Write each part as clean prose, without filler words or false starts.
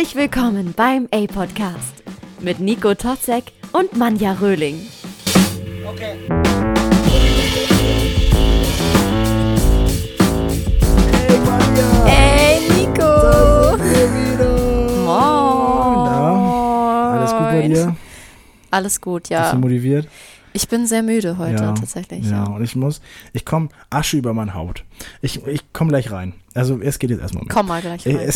Herzlich willkommen beim A-Podcast mit Nico Totzek und Manja Röhling. Okay. Hey Manja! Hey Nico! Da sind wir wieder! Moin! Na, alles gut bei dir? Alles gut, ja. Bist du motiviert? Ich bin sehr müde heute tatsächlich. Ja, und ich komme Asche über mein Haupt. Ich komme gleich rein. Also es geht jetzt erstmal um mich. Komm mal gleich rein.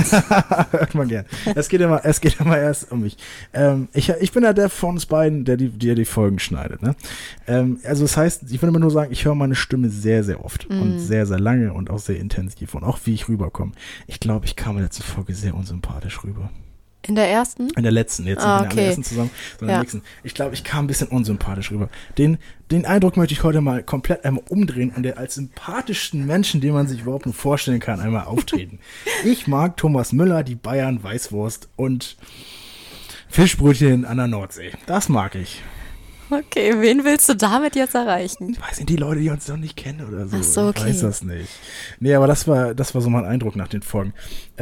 Hört mal gern. Es geht immer erst um mich. Ich bin ja der von uns beiden, der die Folgen schneidet. Ne? Also das heißt, ich will immer nur sagen, ich höre meine Stimme sehr, sehr oft und sehr, sehr lange und auch sehr intensiv und auch wie ich rüberkomme. Ich glaube, ich kam in der letzten Folge sehr unsympathisch rüber. In der ersten? In der letzten, jetzt nicht in der ersten zusammen, sondern in der nächsten. Ich glaube, ich kam ein bisschen unsympathisch rüber. Den Eindruck möchte ich heute mal komplett einmal umdrehen und der als sympathischsten Menschen, den man sich überhaupt nur vorstellen kann, einmal auftreten. Ich mag Thomas Müller, die Bayern Weißwurst und Fischbrötchen an der Nordsee. Das mag ich. Okay, wen willst du damit jetzt erreichen? Ich weiß nicht, die Leute, die uns noch nicht kennen oder so. Ach so, okay. Ich weiß das nicht. Nee, aber das war so mein Eindruck nach den Folgen.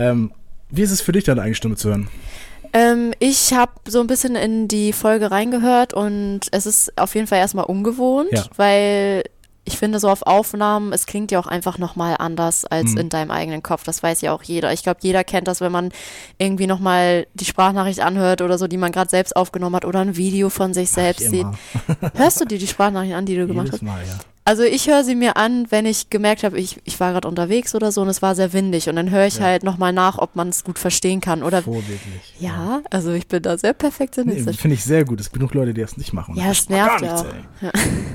Wie ist es für dich, deine eigene Stimme zu hören? Ich habe so ein bisschen in die Folge reingehört und es ist auf jeden Fall erstmal ungewohnt, weil ich finde so auf Aufnahmen, es klingt ja auch einfach nochmal anders als in deinem eigenen Kopf. Das weiß ja auch jeder. Ich glaube, jeder kennt das, wenn man irgendwie nochmal die Sprachnachricht anhört oder so, die man gerade selbst aufgenommen hat oder ein Video von sich selbst sieht. Hörst du dir die Sprachnachrichten an, die du gemacht hast? Jedes Mal, ja. Also ich höre sie mir an, wenn ich gemerkt habe, ich war gerade unterwegs oder so und es war sehr windig und dann höre ich halt nochmal nach, ob man es gut verstehen kann. Oder vorbildlich. Ja, also ich bin da sehr perfektionistisch. Nee, finde ich sehr gut. Es gibt genug Leute, die das nicht machen. Ja, es nervt ja auch. Ja.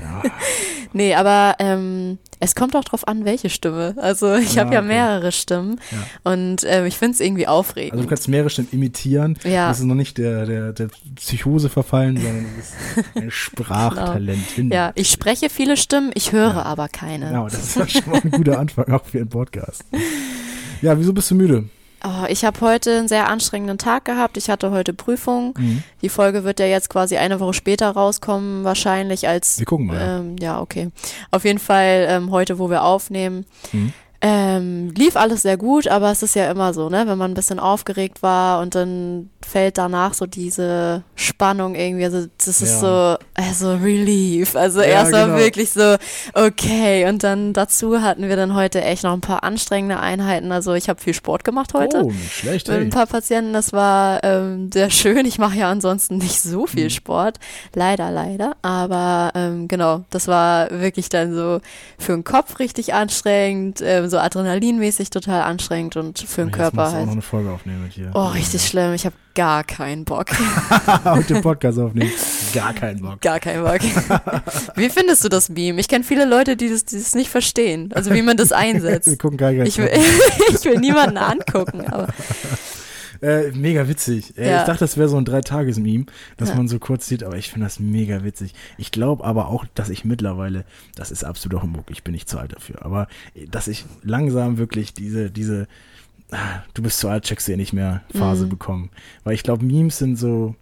Nee, aber es kommt auch drauf an, welche Stimme. Also ich habe ja mehrere Stimmen und ich finde es irgendwie aufregend. Also du kannst mehrere Stimmen imitieren. Ja. Das ist noch nicht der Psychose verfallen, sondern du bist ein Sprachtalent. Genau. Ja, ich spreche viele Stimmen, ich höre aber keine. Genau, das ist schon mal ein guter Anfang auch für einen Podcast. Ja, wieso bist du müde? Oh, ich habe heute einen sehr anstrengenden Tag gehabt. Ich hatte heute Prüfung. Die Folge wird ja jetzt quasi eine Woche später rauskommen, wahrscheinlich als... Wir gucken mal. Ja, okay. Auf jeden Fall heute, wo wir aufnehmen. Lief alles sehr gut, aber es ist ja immer so, ne, wenn man ein bisschen aufgeregt war und dann fällt danach so diese Spannung irgendwie, also das ist so, also Relief, also erstmal wirklich so, okay, und dann dazu hatten wir dann heute echt noch ein paar anstrengende Einheiten, also ich habe viel Sport gemacht heute. Oh, nicht schlecht, mit ein paar Patienten, das war sehr schön, ich mache ja ansonsten nicht so viel Sport, leider, aber genau, das war wirklich dann so für den Kopf richtig anstrengend, so adrenalinmäßig total anstrengend und für den Körper halt. Ich muss halt. auch noch eine Folge aufnehmen mit dir. Oh, richtig schlimm. Ich habe gar keinen Bock. Auf den Podcast aufnehmen. Gar keinen Bock. Gar keinen Bock. Wie findest du das Meme? Ich kenne viele Leute, die das nicht verstehen. Also wie man das einsetzt. Wir gucken gar nicht. Ich will niemanden angucken, aber... Mega witzig. Ich dachte, das wäre so ein 3-Tages-Meme, dass man so kurz sieht, aber ich finde das mega witzig. Ich glaube aber auch, dass ich mittlerweile, das ist absolut auch Humbug, ich bin nicht zu alt dafür, aber dass ich langsam wirklich diese du bist zu alt, checkst du ja nicht mehr Phase bekommen. Weil ich glaube, Memes sind so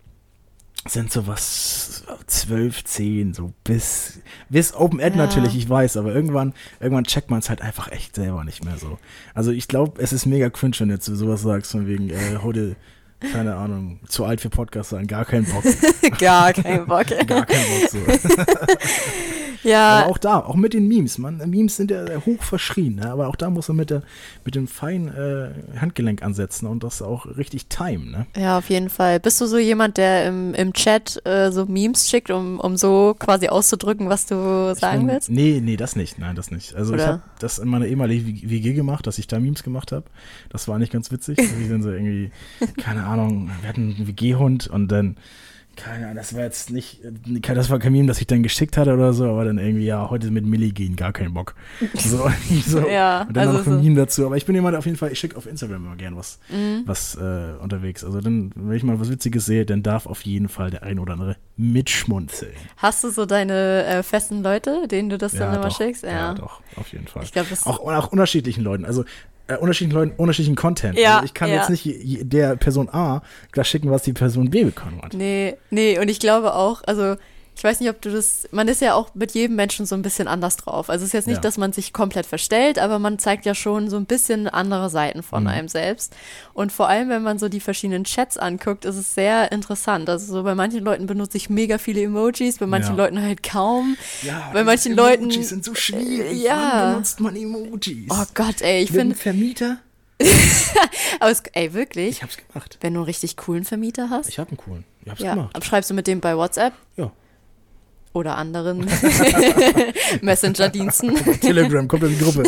was 12, 10, so bis Open End natürlich, ich weiß, aber irgendwann checkt man es halt einfach echt selber nicht mehr so. Also ich glaube, es ist mega cringe, wenn du jetzt sowas sagst, von wegen, heute, keine Ahnung, zu alt für Podcasts sein, gar keinen Bock. Gar keinen Bock. Gar keinen Bock so. Ja. Aber auch mit den Memes, Memes sind ja hoch verschrien, ne? Aber auch da muss man mit dem feinen Handgelenk ansetzen und das auch richtig timen, ne? Ja, auf jeden Fall. Bist du so jemand, der im Chat so Memes schickt, um so quasi auszudrücken, was du sagen willst? Nee, das nicht. Nein, das nicht. Also ich habe das in meiner ehemaligen WG gemacht, dass ich da Memes gemacht habe. Das war nicht ganz witzig. Wir sind so irgendwie, keine Ahnung, wir hatten einen WG-Hund und dann keine Ahnung, das war jetzt nicht, das war kein Meme, das ich dann geschickt hatte oder so, aber dann irgendwie, heute mit Milli gehen, gar keinen Bock. So. Ja, und dann also noch ein Meme dazu, aber ich bin jemand auf jeden Fall, ich schicke auf Instagram immer gern was unterwegs. Also dann, wenn ich mal was Witziges sehe, dann darf auf jeden Fall der ein oder andere mitschmunzeln. Hast du so deine festen Leute, denen du das dann immer schickst? Ja, doch, auf jeden Fall. Ich glaub, das auch unterschiedlichen Leuten, also unterschiedlichen Leuten unterschiedlichen Content. Ja, also ich kann jetzt nicht der Person A das schicken, was die Person B bekommen hat. Nee, und ich glaube auch, also ich Ich weiß nicht, ob du man ist ja auch mit jedem Menschen so ein bisschen anders drauf. Also es ist jetzt nicht, dass man sich komplett verstellt, aber man zeigt ja schon so ein bisschen andere Seiten von einem selbst. Und vor allem, wenn man so die verschiedenen Chats anguckt, ist es sehr interessant. Also so bei manchen Leuten benutze ich mega viele Emojis, bei manchen Leuten halt kaum. Ja, bei manchen Leuten. Emojis sind so schwierig. Ja. Wann benutzt man Emojis? Oh Gott, ey, ich finde. Vermieter? Aber wirklich? Ich hab's gemacht. Wenn du einen richtig coolen Vermieter hast? Ich hab einen coolen. Ich hab's gemacht. Schreibst du mit dem bei WhatsApp? Ja. Oder anderen Messenger-Diensten. Telegram, kommt in die Gruppe.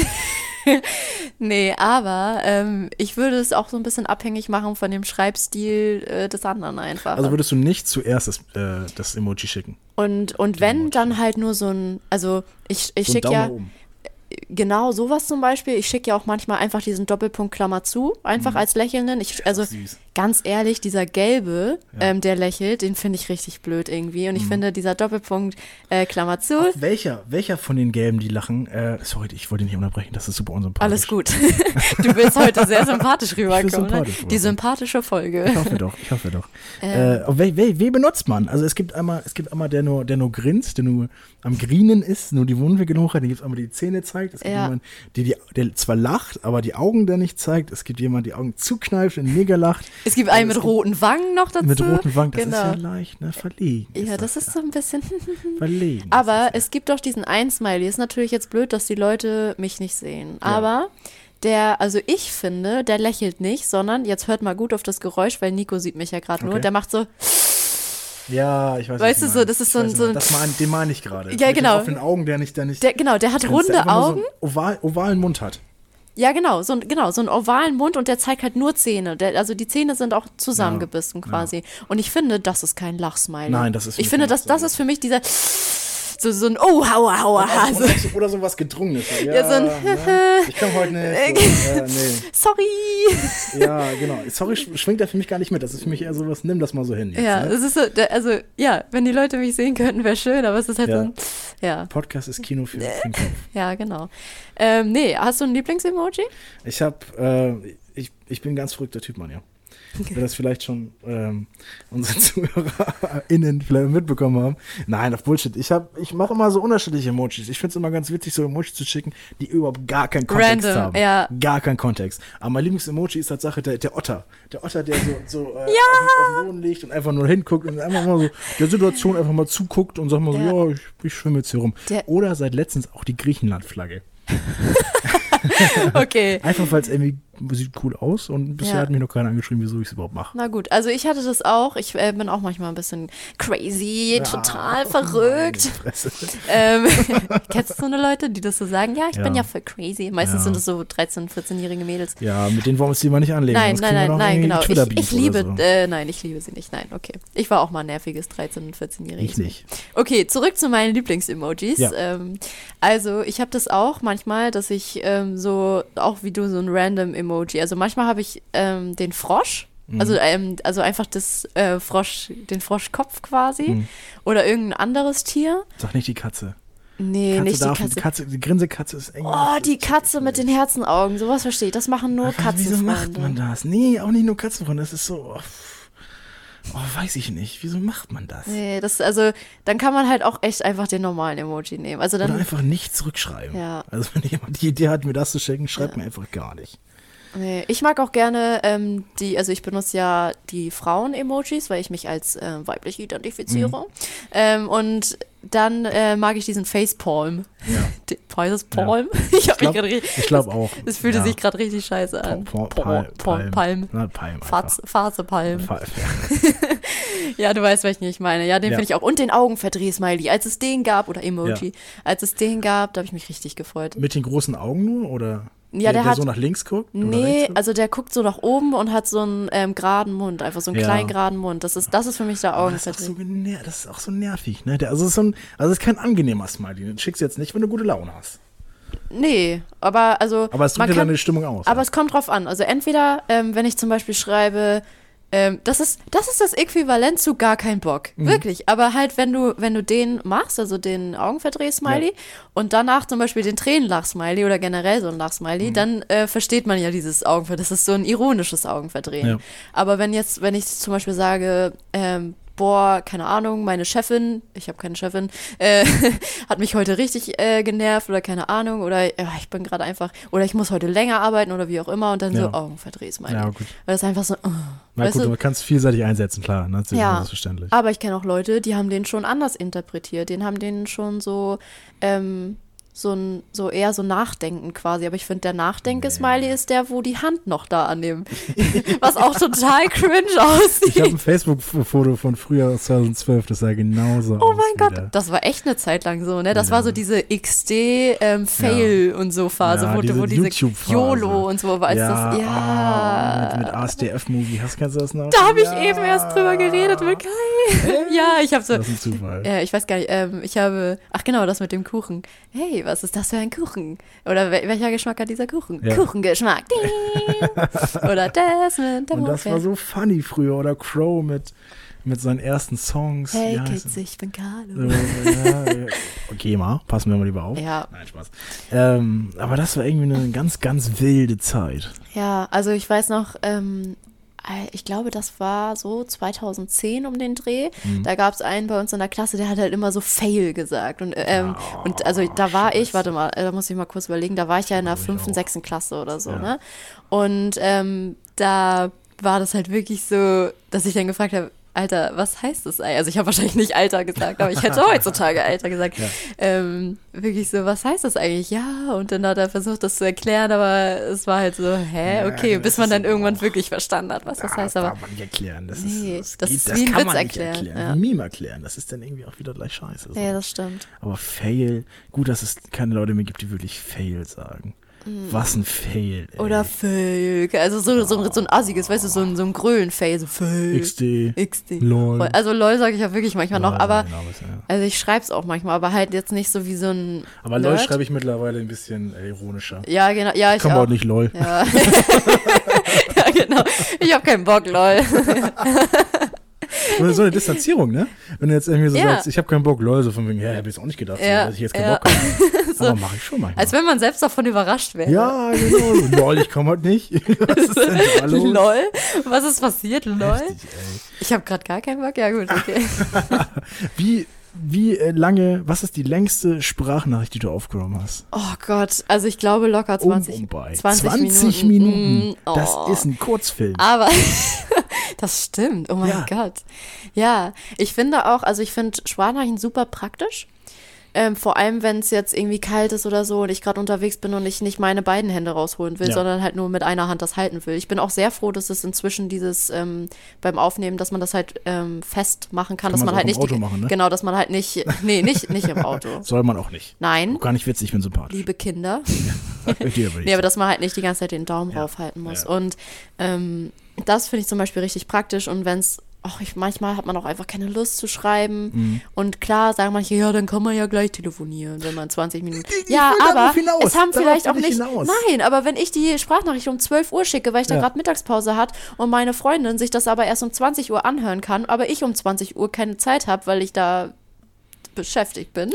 Nee, aber ich würde es auch so ein bisschen abhängig machen von dem Schreibstil des anderen einfach. Also würdest du nicht zuerst das Emoji schicken? Und wenn, Emoji. Dann halt nur so ein, also ich schicke ja, genau sowas zum Beispiel, ich schicke ja auch manchmal einfach diesen Doppelpunkt Klammer zu, einfach als Lächelnden. Also ganz ehrlich, dieser gelbe, der lächelt, den finde ich richtig blöd irgendwie. Und ich finde, dieser Doppelpunkt Klammer zu. Ach, welcher von den Gelben, die lachen, sorry, ich wollte dich nicht unterbrechen, das ist super unsympathisch. Alles gut. Du willst heute sehr sympathisch rüberkommen. Ne? Die sympathische Folge. Ich hoffe doch. Wie benutzt man? Also es gibt einmal der nur grinst, der nur am Grinen ist, nur die Mundwinkel hoch hat, dann gibt es einmal die Zähne zeigt, es gibt jemanden, der zwar lacht, aber die Augen der nicht zeigt, es gibt jemanden, der die Augen zukneift und mega lacht. Es gibt einen mit roten Wangen noch dazu. Mit roten Wangen, das ist ja leicht, ne? Verlegen. Ja, das ist so ein bisschen verlegen. Aber es gibt doch diesen Ein-Smiley. Ist natürlich jetzt blöd, dass die Leute mich nicht sehen. Ja. Aber also ich finde, der lächelt nicht, sondern, jetzt hört mal gut auf das Geräusch, weil Nico sieht mich ja gerade nur, der macht so. Ja, ich weiß nicht. Weißt du, so, das ist den meine ich gerade. Ja, genau. Auf den Augen, der nicht. Der hat runde Augen. So einen ovalen Mund hat. Ja, genau, so einen ovalen Mund und der zeigt halt nur Zähne. Also die Zähne sind auch zusammengebissen quasi. Ja. Und ich finde, das ist kein Lachsmiley. Nein, das ist. Ich finde, das ist für mich dieser so ein Hauer. Oder so was Gedrungenes. Ja, so ein ich komme heute nicht. Nee. Sorry. Ja, genau. Sorry schwingt da für mich gar nicht mit. Das ist für mich eher so was, nimm das mal so hin. Jetzt, ja, das ist so, also ja, wenn die Leute mich sehen könnten, wäre schön, aber es ist halt so ein, Podcast ist Kino für den Kopf. Ja, genau. Nee, hast du ein Lieblings-Emoji? Ich bin ein ganz verrückter Typ, Mann, ja. Wir das vielleicht schon unsere ZuhörerInnen vielleicht mitbekommen haben. Nein, auf Bullshit. Ich mache immer so unterschiedliche Emojis. Ich finde es immer ganz witzig, so Emojis zu schicken, die überhaupt gar keinen Kontext haben. Ja. Gar keinen Kontext. Aber mein Lieblings-Emoji ist Tatsache der Otter. Der Otter, der so auf dem Boden liegt und einfach nur hinguckt und einfach mal so der Situation einfach mal zuguckt und sagt mal so, ich schwimme jetzt hier rum. Oder seit letztens auch die Griechenland-Flagge. Okay. Einfach, weil es irgendwie sieht cool aus und bisher hat mich noch keiner angeschrieben, wieso ich es überhaupt mache. Na gut, also ich hatte das auch. Ich bin auch manchmal ein bisschen crazy, total verrückt. Kennst du so eine Leute, die das so sagen? Ja, ich bin ja voll crazy. Meistens sind es so 13-, 14-jährige Mädels. Ja, mit denen wollen wir uns lieber nicht anlegen. Nein, genau. Ich liebe, so. Nein, ich liebe sie nicht. Nein, okay. Ich war auch mal ein nerviges 13- und 14-jähriges. Ich nicht. Okay, zurück zu meinen Lieblings-Emojis. Ja. Also ich habe das auch manchmal, dass ich so, auch wie du, so ein random Emoji. Also manchmal habe ich den Frosch, also einfach den Froschkopf quasi oder irgendein anderes Tier. Sag nicht die Katze. Nee, nicht die Katze. Die Grinsekatze ist eng. Oh, die Katze mit den Herzenaugen, sowas verstehe ich. Das machen nur Katzenfreunde. Wieso macht man das? Nee, auch nicht nur Katzenfreunde. Das ist so, weiß ich nicht. Wieso macht man das? Nee, dann kann man halt auch echt einfach den normalen Emoji nehmen. Also dann, oder einfach nicht zurückschreiben. Ja. Also wenn jemand die Idee hat, mir das zu schenken, schreibt mir einfach gar nicht. Nee, ich mag auch gerne also ich benutze ja die Frauen-Emojis, weil ich mich als weiblich identifiziere. Und dann mag ich diesen Facepalm. Ja. Heißt das Palm? Ja. Ich glaube auch. Das fühlte sich gerade richtig scheiße an. Palm. Farzepalm. Ja, du weißt, welchen ich meine. Ja, den finde ich auch. Und den Augenverdreh-Smiley. Als es den gab, oder Emoji, als es den gab, da habe ich mich richtig gefreut. Mit den großen Augen nur, oder? Ja, der hat so nach links guckt? Nee, also der guckt so nach oben und hat so einen geraden Mund, einfach so einen kleinen geraden Mund. Das ist für mich der Augenverdreh. Das ist auch so nervig, ne? Also es ist kein angenehmer Smiley. Den schickst du jetzt nicht, wenn du gute Laune hast. Nee, aber also. Aber es drückt ja deine Stimmung aus. Aber es kommt drauf an. Also entweder, wenn ich zum Beispiel schreibe, das ist das Äquivalent zu gar kein Bock. Wirklich. Aber halt, wenn du den machst, also den Augenverdreh-Smiley und danach zum Beispiel den Tränenlach-Smiley oder generell so ein Lach-Smiley, dann versteht man ja dieses Augenverdrehen. Das ist so ein ironisches Augenverdrehen. Ja. Aber wenn ich zum Beispiel sage, boah, keine Ahnung, meine Chefin, ich habe keine Chefin, hat mich heute richtig genervt oder keine Ahnung, oder ich bin gerade einfach, oder ich muss heute länger arbeiten oder wie auch immer und dann verdreh's mal. Ja, gut. Weil es einfach so, na gut, du kannst vielseitig einsetzen, klar, ne? Das ist selbstverständlich. Aber ich kenne auch Leute, die haben den schon anders interpretiert, haben den schon so, so eher so nachdenken quasi. Aber ich finde, der Nachdenke-Smiley ist der, wo die Hand noch da an dem, was auch total cringe aussieht. Ich habe ein Facebook-Foto von früher aus 2012, das sah genauso aus. Oh mein Gott, das war echt eine Zeit lang so, ne? Das war so diese XD-Fail und so Phase, wo diese YOLO und so war. Mit ASDF-Movie, kennst du das noch? Da habe ich eben erst drüber geredet mit Kai. Ja, ich habe so. Das ist ein Zufall. Ich weiß gar nicht, das mit dem Kuchen. Hey, was ist das für ein Kuchen? Oder welcher Geschmack hat dieser Kuchen? Ja. Kuchengeschmack. Oder das mit der Und das war so funny früher. Oder Crow mit seinen ersten Songs. Hey Kids, ich bin Carlo. Okay, passen wir mal lieber auf. Ja. Nein, Spaß. Aber das war irgendwie eine ganz, ganz wilde Zeit. Ja, also ich weiß noch, ich glaube, das war so 2010 um den Dreh. Da gab es einen bei uns in der Klasse, der hat halt immer so Fail gesagt. Und also da war ich, warte mal, da muss ich mal kurz überlegen, da war ich ja in der 5., 6. Klasse oder so, ne? Und da war das halt wirklich so, dass ich dann gefragt habe, Alter, was heißt das eigentlich? Also ich habe wahrscheinlich nicht Alter gesagt, aber ich hätte heutzutage Alter gesagt. Ja. Wirklich so, was heißt das eigentlich? Ja, und dann hat er versucht, das zu erklären, aber es war halt so, okay, bis man dann irgendwann wirklich verstanden hat, was das heißt. Aber kann man nicht erklären. Das ist wie ein ein Witz erklären. Ja. Wie ein Meme erklären. Das ist dann irgendwie auch wieder gleich scheiße. So. Ja, das stimmt. Aber Fail, gut, dass es keine Leute mehr gibt, die wirklich Fail sagen. Was ein Fail, ey. Oder Fail. Also so ein assiges, weißt du, so ein Grölen-Fail. So Fail. XD. LOL. Also LOL sage ich ja wirklich manchmal noch, aber genau, also ich schreibe es auch manchmal, aber halt jetzt nicht so wie so ein Aber LOL schreibe ich mittlerweile ein bisschen ironischer. Ja, genau. Ja, ich komme auch nicht LOL. Ja. Ja, genau. Ich habe keinen Bock, LOL. Oder so eine Distanzierung, ne? Wenn du jetzt irgendwie so sagst, ich habe keinen Bock, Leute, so von wegen, hab ich jetzt auch nicht gedacht, dass ich jetzt keinen Bock habe. So, aber mache ich schon manchmal. Als wenn man selbst davon überrascht wäre. Ja, genau. Lol, ich komme heute nicht. Was ist denn da los? Lol? Was ist passiert? Lol? Richtig, ich habe gerade gar keinen Bock. Ja gut, okay. Wie lange, was ist die längste Sprachnachricht, die du aufgenommen hast? Oh Gott, also ich glaube locker 20 Minuten. Das ist ein Kurzfilm. Aber das stimmt, oh mein Gott. Ja, ich finde Sprachnachrichten super praktisch. Vor allem, wenn es jetzt irgendwie kalt ist oder so und ich gerade unterwegs bin und ich nicht meine beiden Hände rausholen will, sondern halt nur mit einer Hand das halten will. Ich bin auch sehr froh, dass es inzwischen dieses beim Aufnehmen, dass man das halt festmachen kann, dass man halt nicht im Auto machen, ne? Genau, dass man halt nicht im Auto. Soll man auch nicht. Nein. Auch gar nicht witzig, ich bin sympathisch. Liebe Kinder. Nee, aber dass man halt nicht die ganze Zeit den Daumen raufhalten muss. Ja. Und das finde ich zum Beispiel richtig praktisch und wenn es manchmal hat man auch einfach keine Lust zu schreiben. Und klar sagen manche, ja, dann kann man ja gleich telefonieren, wenn man 20 Minuten. Ja, aber es haben vielleicht auch nicht. Nein, aber wenn ich die Sprachnachricht um 12 Uhr schicke, weil ich da gerade Mittagspause hat und meine Freundin sich das aber erst um 20 Uhr anhören kann, aber ich um 20 Uhr keine Zeit habe, weil ich da beschäftigt bin,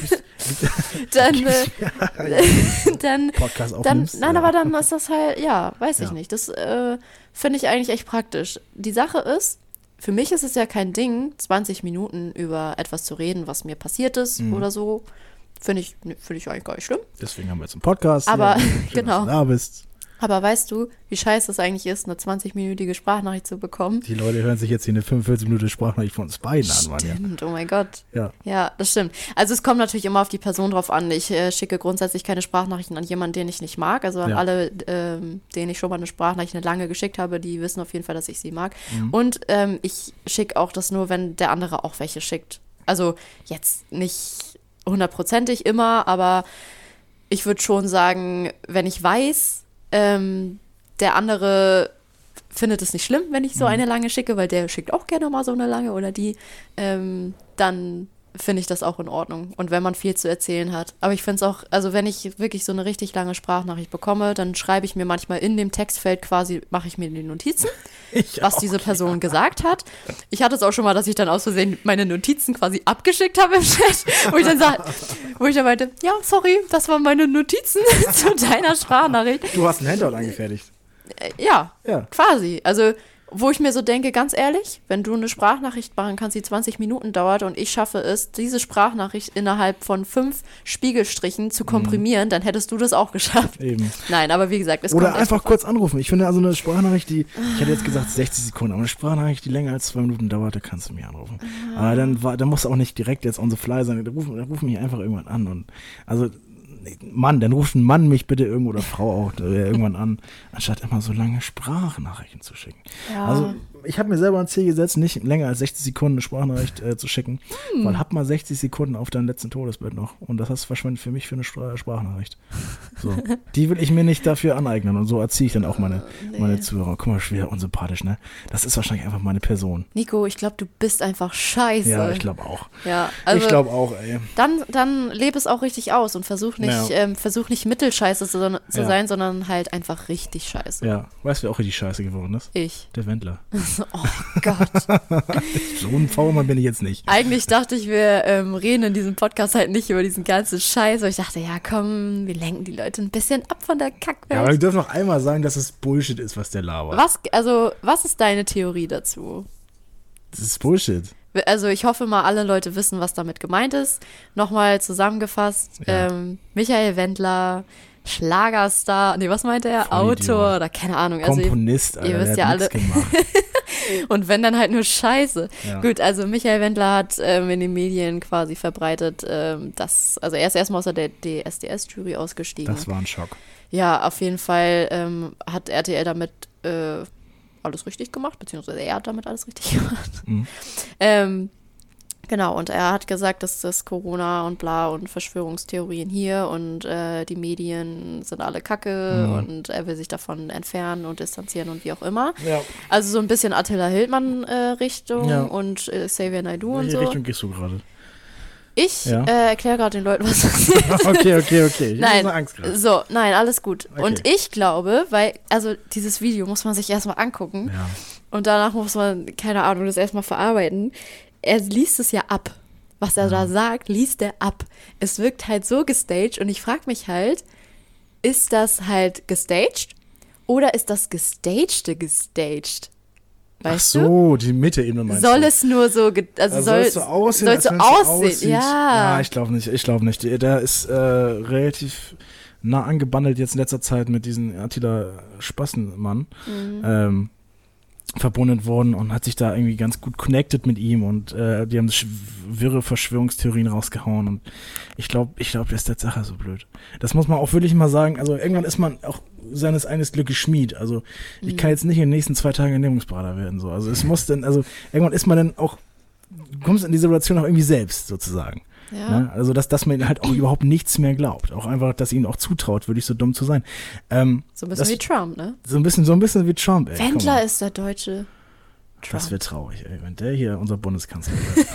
aber dann ist das halt, weiß ich nicht. Das finde ich eigentlich echt praktisch. Die Sache ist, für mich ist es ja kein Ding, 20 Minuten über etwas zu reden, was mir passiert ist oder so. Finde ich eigentlich gar nicht schlimm. Deswegen haben wir jetzt einen Podcast. Aber, schön, genau. Dass du da bist. Aber weißt du, wie scheiße es eigentlich ist, eine 20-minütige Sprachnachricht zu bekommen? Die Leute hören sich jetzt hier eine 45-Minute Sprachnachricht von uns beiden an. Stimmt, oh mein Gott. Ja, das stimmt. Also es kommt natürlich immer auf die Person drauf an. Ich schicke grundsätzlich keine Sprachnachrichten an jemanden, den ich nicht mag. Also an alle, denen ich schon mal eine Sprachnachricht lange geschickt habe, die wissen auf jeden Fall, dass ich sie mag. Und ich schicke auch das nur, wenn der andere auch welche schickt. Also jetzt nicht 100%ig immer, aber ich würde schon sagen, wenn ich weiß, der andere findet es nicht schlimm, wenn ich so eine lange schicke, weil der schickt auch gerne mal so eine lange oder die, dann finde ich das auch in Ordnung. Und wenn man viel zu erzählen hat. Aber ich finde es auch, also wenn ich wirklich so eine richtig lange Sprachnachricht bekomme, dann schreibe ich mir manchmal in dem Textfeld quasi, mache ich mir die Notizen, was diese Person gesagt hat. Ich hatte es auch schon mal, dass ich dann aus Versehen meine Notizen quasi abgeschickt habe im Chat, wo ich dann meinte, ja, sorry, das waren meine Notizen zu deiner Sprachnachricht. Du hast ein Handout angefertigt. Ja, quasi. Also wo ich mir so denke, ganz ehrlich, wenn du eine Sprachnachricht machen kannst, die 20 Minuten dauert und ich schaffe es, diese Sprachnachricht innerhalb von 5 Spiegelstrichen zu komprimieren, dann hättest du das auch geschafft. Eben. Nein, aber wie gesagt, es Oder kommt einfach kurz anrufen. Ich finde also eine Sprachnachricht, ich hätte jetzt gesagt 60 Sekunden, aber eine Sprachnachricht, die länger als 2 Minuten dauert, da kannst du mich anrufen. Aber dann muss auch nicht direkt jetzt on the fly sein, dann ruf mich einfach irgendwann an und also Mann, dann ruft ein Mann mich bitte irgendwo oder Frau auch irgendwann an, anstatt immer so lange Sprachnachrichten zu schicken. Ja. Also ich habe mir selber ein Ziel gesetzt, nicht länger als 60 Sekunden eine Sprachnachricht zu schicken, weil hab mal 60 Sekunden auf deinem letzten Todesbett noch und das hast du verschwendet für mich für eine Sprachnachricht. So. Die will ich mir nicht dafür aneignen und so erziehe ich dann auch meine Zuhörer. Guck mal, schwer unsympathisch, ne? Das ist wahrscheinlich einfach meine Person. Nico, ich glaube, du bist einfach scheiße. Ja, ich glaube auch. Ja, also ich glaube auch, ey. Dann lebe es auch richtig aus und versuch nicht mittelscheiße zu sein, sondern halt einfach richtig scheiße. Ja, weißt du, wer auch richtig scheiße geworden ist? Ich. Der Wendler. Oh Gott. So ein Faulmann bin ich jetzt nicht. Eigentlich dachte ich, wir reden in diesem Podcast halt nicht über diesen ganzen Scheiß, weil ich dachte, ja komm, wir lenken die Leute ein bisschen ab von der Kackwelt. Ja, aber wir dürfen noch einmal sagen, dass es Bullshit ist, was der labert. Was ist deine Theorie dazu? Das ist Bullshit. Also ich hoffe mal, alle Leute wissen, was damit gemeint ist. Nochmal zusammengefasst, Michael Wendler, Schlagerstar, was meinte er? Autor oder keine Ahnung. Komponist, ihr wisst ja alle. Und wenn, dann halt nur Scheiße. Ja. Gut, also Michael Wendler hat in den Medien quasi verbreitet, dass, also er ist erstmal aus der DSDS-Jury ausgestiegen. Das war ein Schock. Ja, auf jeden Fall hat RTL damit alles richtig gemacht, beziehungsweise er hat damit alles richtig gemacht. Mhm. Genau, und er hat gesagt, dass das Corona und bla und Verschwörungstheorien hier und die Medien sind alle Kacke und er will sich davon entfernen und distanzieren und wie auch immer. Ja. Also so ein bisschen Attila Hildmann-Richtung und Xavier Naidoo und so. Welche Richtung gehst du gerade? Ich erkläre gerade den Leuten, was das ist. Okay. Ich nein, habe Angst gerade. So, nein, alles gut. Okay. Und ich glaube, also dieses Video muss man sich erstmal angucken und danach muss man, keine Ahnung, das erstmal verarbeiten. Er liest es ja ab. Was er da sagt, liest er ab. Es wirkt halt so gestaged und ich frage mich halt, ist das halt gestaged oder ist das Gestagte gestaged? Weißt Ach so, die Mitte-Ebene meinst du? Soll es nur so, soll es so aussehen? Ja, ich glaube nicht. Der ist relativ nah angebandelt jetzt in letzter Zeit mit diesem Attila Spassenmann. Verbunden worden und hat sich da irgendwie ganz gut connected mit ihm und die haben wirre Verschwörungstheorien rausgehauen und ich glaube, das ist der Sache so blöd. Das muss man auch wirklich mal sagen, also irgendwann ist man auch seines eines Glückes Schmied, also ich kann jetzt nicht in den nächsten 2 Tagen Ernährungsberater werden, so, also es muss dann, also irgendwann ist man dann auch, kommst in die Situation auch irgendwie selbst sozusagen. Ja. Ne? Also, dass man halt auch überhaupt nichts mehr glaubt. Auch einfach, dass ihnen auch zutraut, wirklich so dumm zu sein. So ein bisschen wie Trump, ne? So ein bisschen wie Trump, ey. Wendler ist der deutsche Trump. Das wäre traurig, ey, wenn der hier unser Bundeskanzler wird.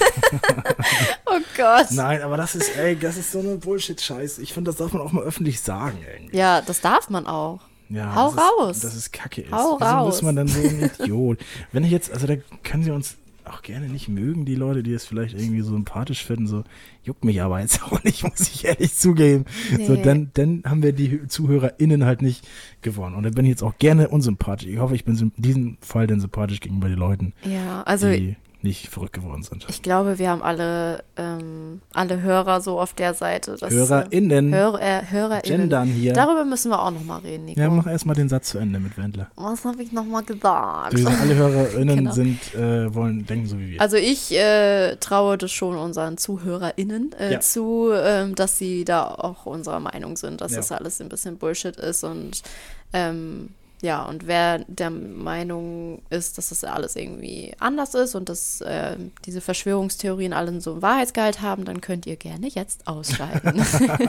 Oh Gott. Nein, aber das ist so eine Bullshit-Scheiß. Ich finde, das darf man auch mal öffentlich sagen, irgendwie. Ja, das darf man auch. Ja, Hau raus. Das ist Kacke. Hau raus. Ist man dann so ein Idiot. Wenn ich jetzt, also da können sie uns auch gerne nicht mögen, die Leute, die es vielleicht irgendwie so sympathisch finden, so juckt mich aber jetzt auch nicht, muss ich ehrlich zugeben. Nee. So, dann haben wir die ZuhörerInnen halt nicht gewonnen. Und dann bin ich jetzt auch gerne unsympathisch. Ich hoffe, ich bin in diesem Fall dann sympathisch gegenüber den Leuten, die nicht verrückt geworden sind. Ich glaube, wir haben alle Hörer so auf der Seite. HörerInnen. HörerInnen. Gendern hier. Darüber müssen wir auch nochmal reden, Nico. Ja, mach erstmal den Satz zu Ende mit Wendler. Was habe ich nochmal gesagt? Alle HörerInnen denken so wie wir. Also ich traue das schon unseren ZuhörerInnen zu, dass sie da auch unserer Meinung sind, dass das alles ein bisschen Bullshit ist und ja, und wer der Meinung ist, dass das alles irgendwie anders ist und dass diese Verschwörungstheorien allen so einen Wahrheitsgehalt haben, dann könnt ihr gerne jetzt ausschalten.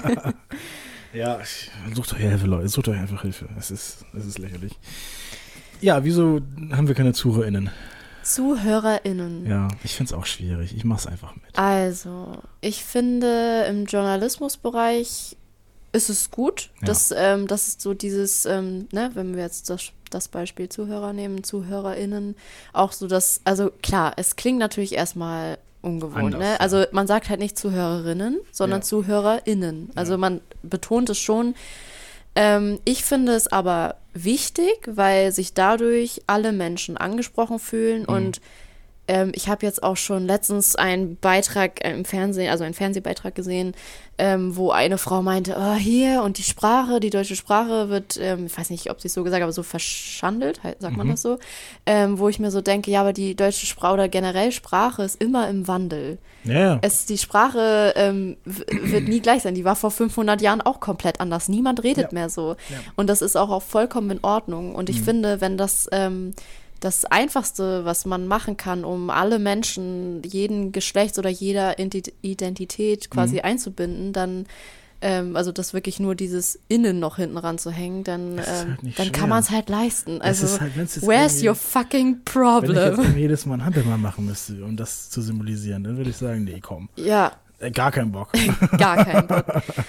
Ja, sucht euch Hilfe, Leute. Sucht euch einfach Hilfe. Es ist lächerlich. Ja, wieso haben wir keine ZuhörerInnen? ZuhörerInnen. Ja, ich finde es auch schwierig. Ich mach's einfach mit. Also, ich finde, im Journalismusbereich ist es gut, dass ist so dieses, wenn wir jetzt das Beispiel Zuhörer nehmen, ZuhörerInnen, auch so dass, also klar, es klingt natürlich erstmal ungewohnt, anders, ne? Also man sagt halt nicht ZuhörerInnen, sondern ZuhörerInnen. Also man betont es schon. Ich finde es aber wichtig, weil sich dadurch alle Menschen angesprochen fühlen und ich habe jetzt auch schon letztens einen Beitrag im Fernsehen, also einen Fernsehbeitrag gesehen, wo eine Frau meinte, oh, hier und die deutsche Sprache wird, ich weiß nicht, ob sie es so gesagt hat, aber so verschandelt, sagt man das so, wo ich mir so denke, ja, aber die deutsche Sprache oder generell Sprache ist immer im Wandel. Ja. Die Sprache wird nie gleich sein. Die war vor 500 Jahren auch komplett anders. Niemand redet mehr so. Ja. Und das ist auch vollkommen in Ordnung. Und ich finde, wenn das Einfachste, was man machen kann, um alle Menschen, jeden Geschlechts oder jeder Identität quasi einzubinden, dann, also das wirklich nur dieses Innen noch hinten ranzuhängen, dann kann man es halt leisten. Also, halt, where's your fucking problem? Wenn ich jetzt jedes Mal einen Hampelmann machen müsste, um das zu symbolisieren, dann würde ich sagen, nee, komm. Ja. Gar keinen Bock. Gar keinen Bock.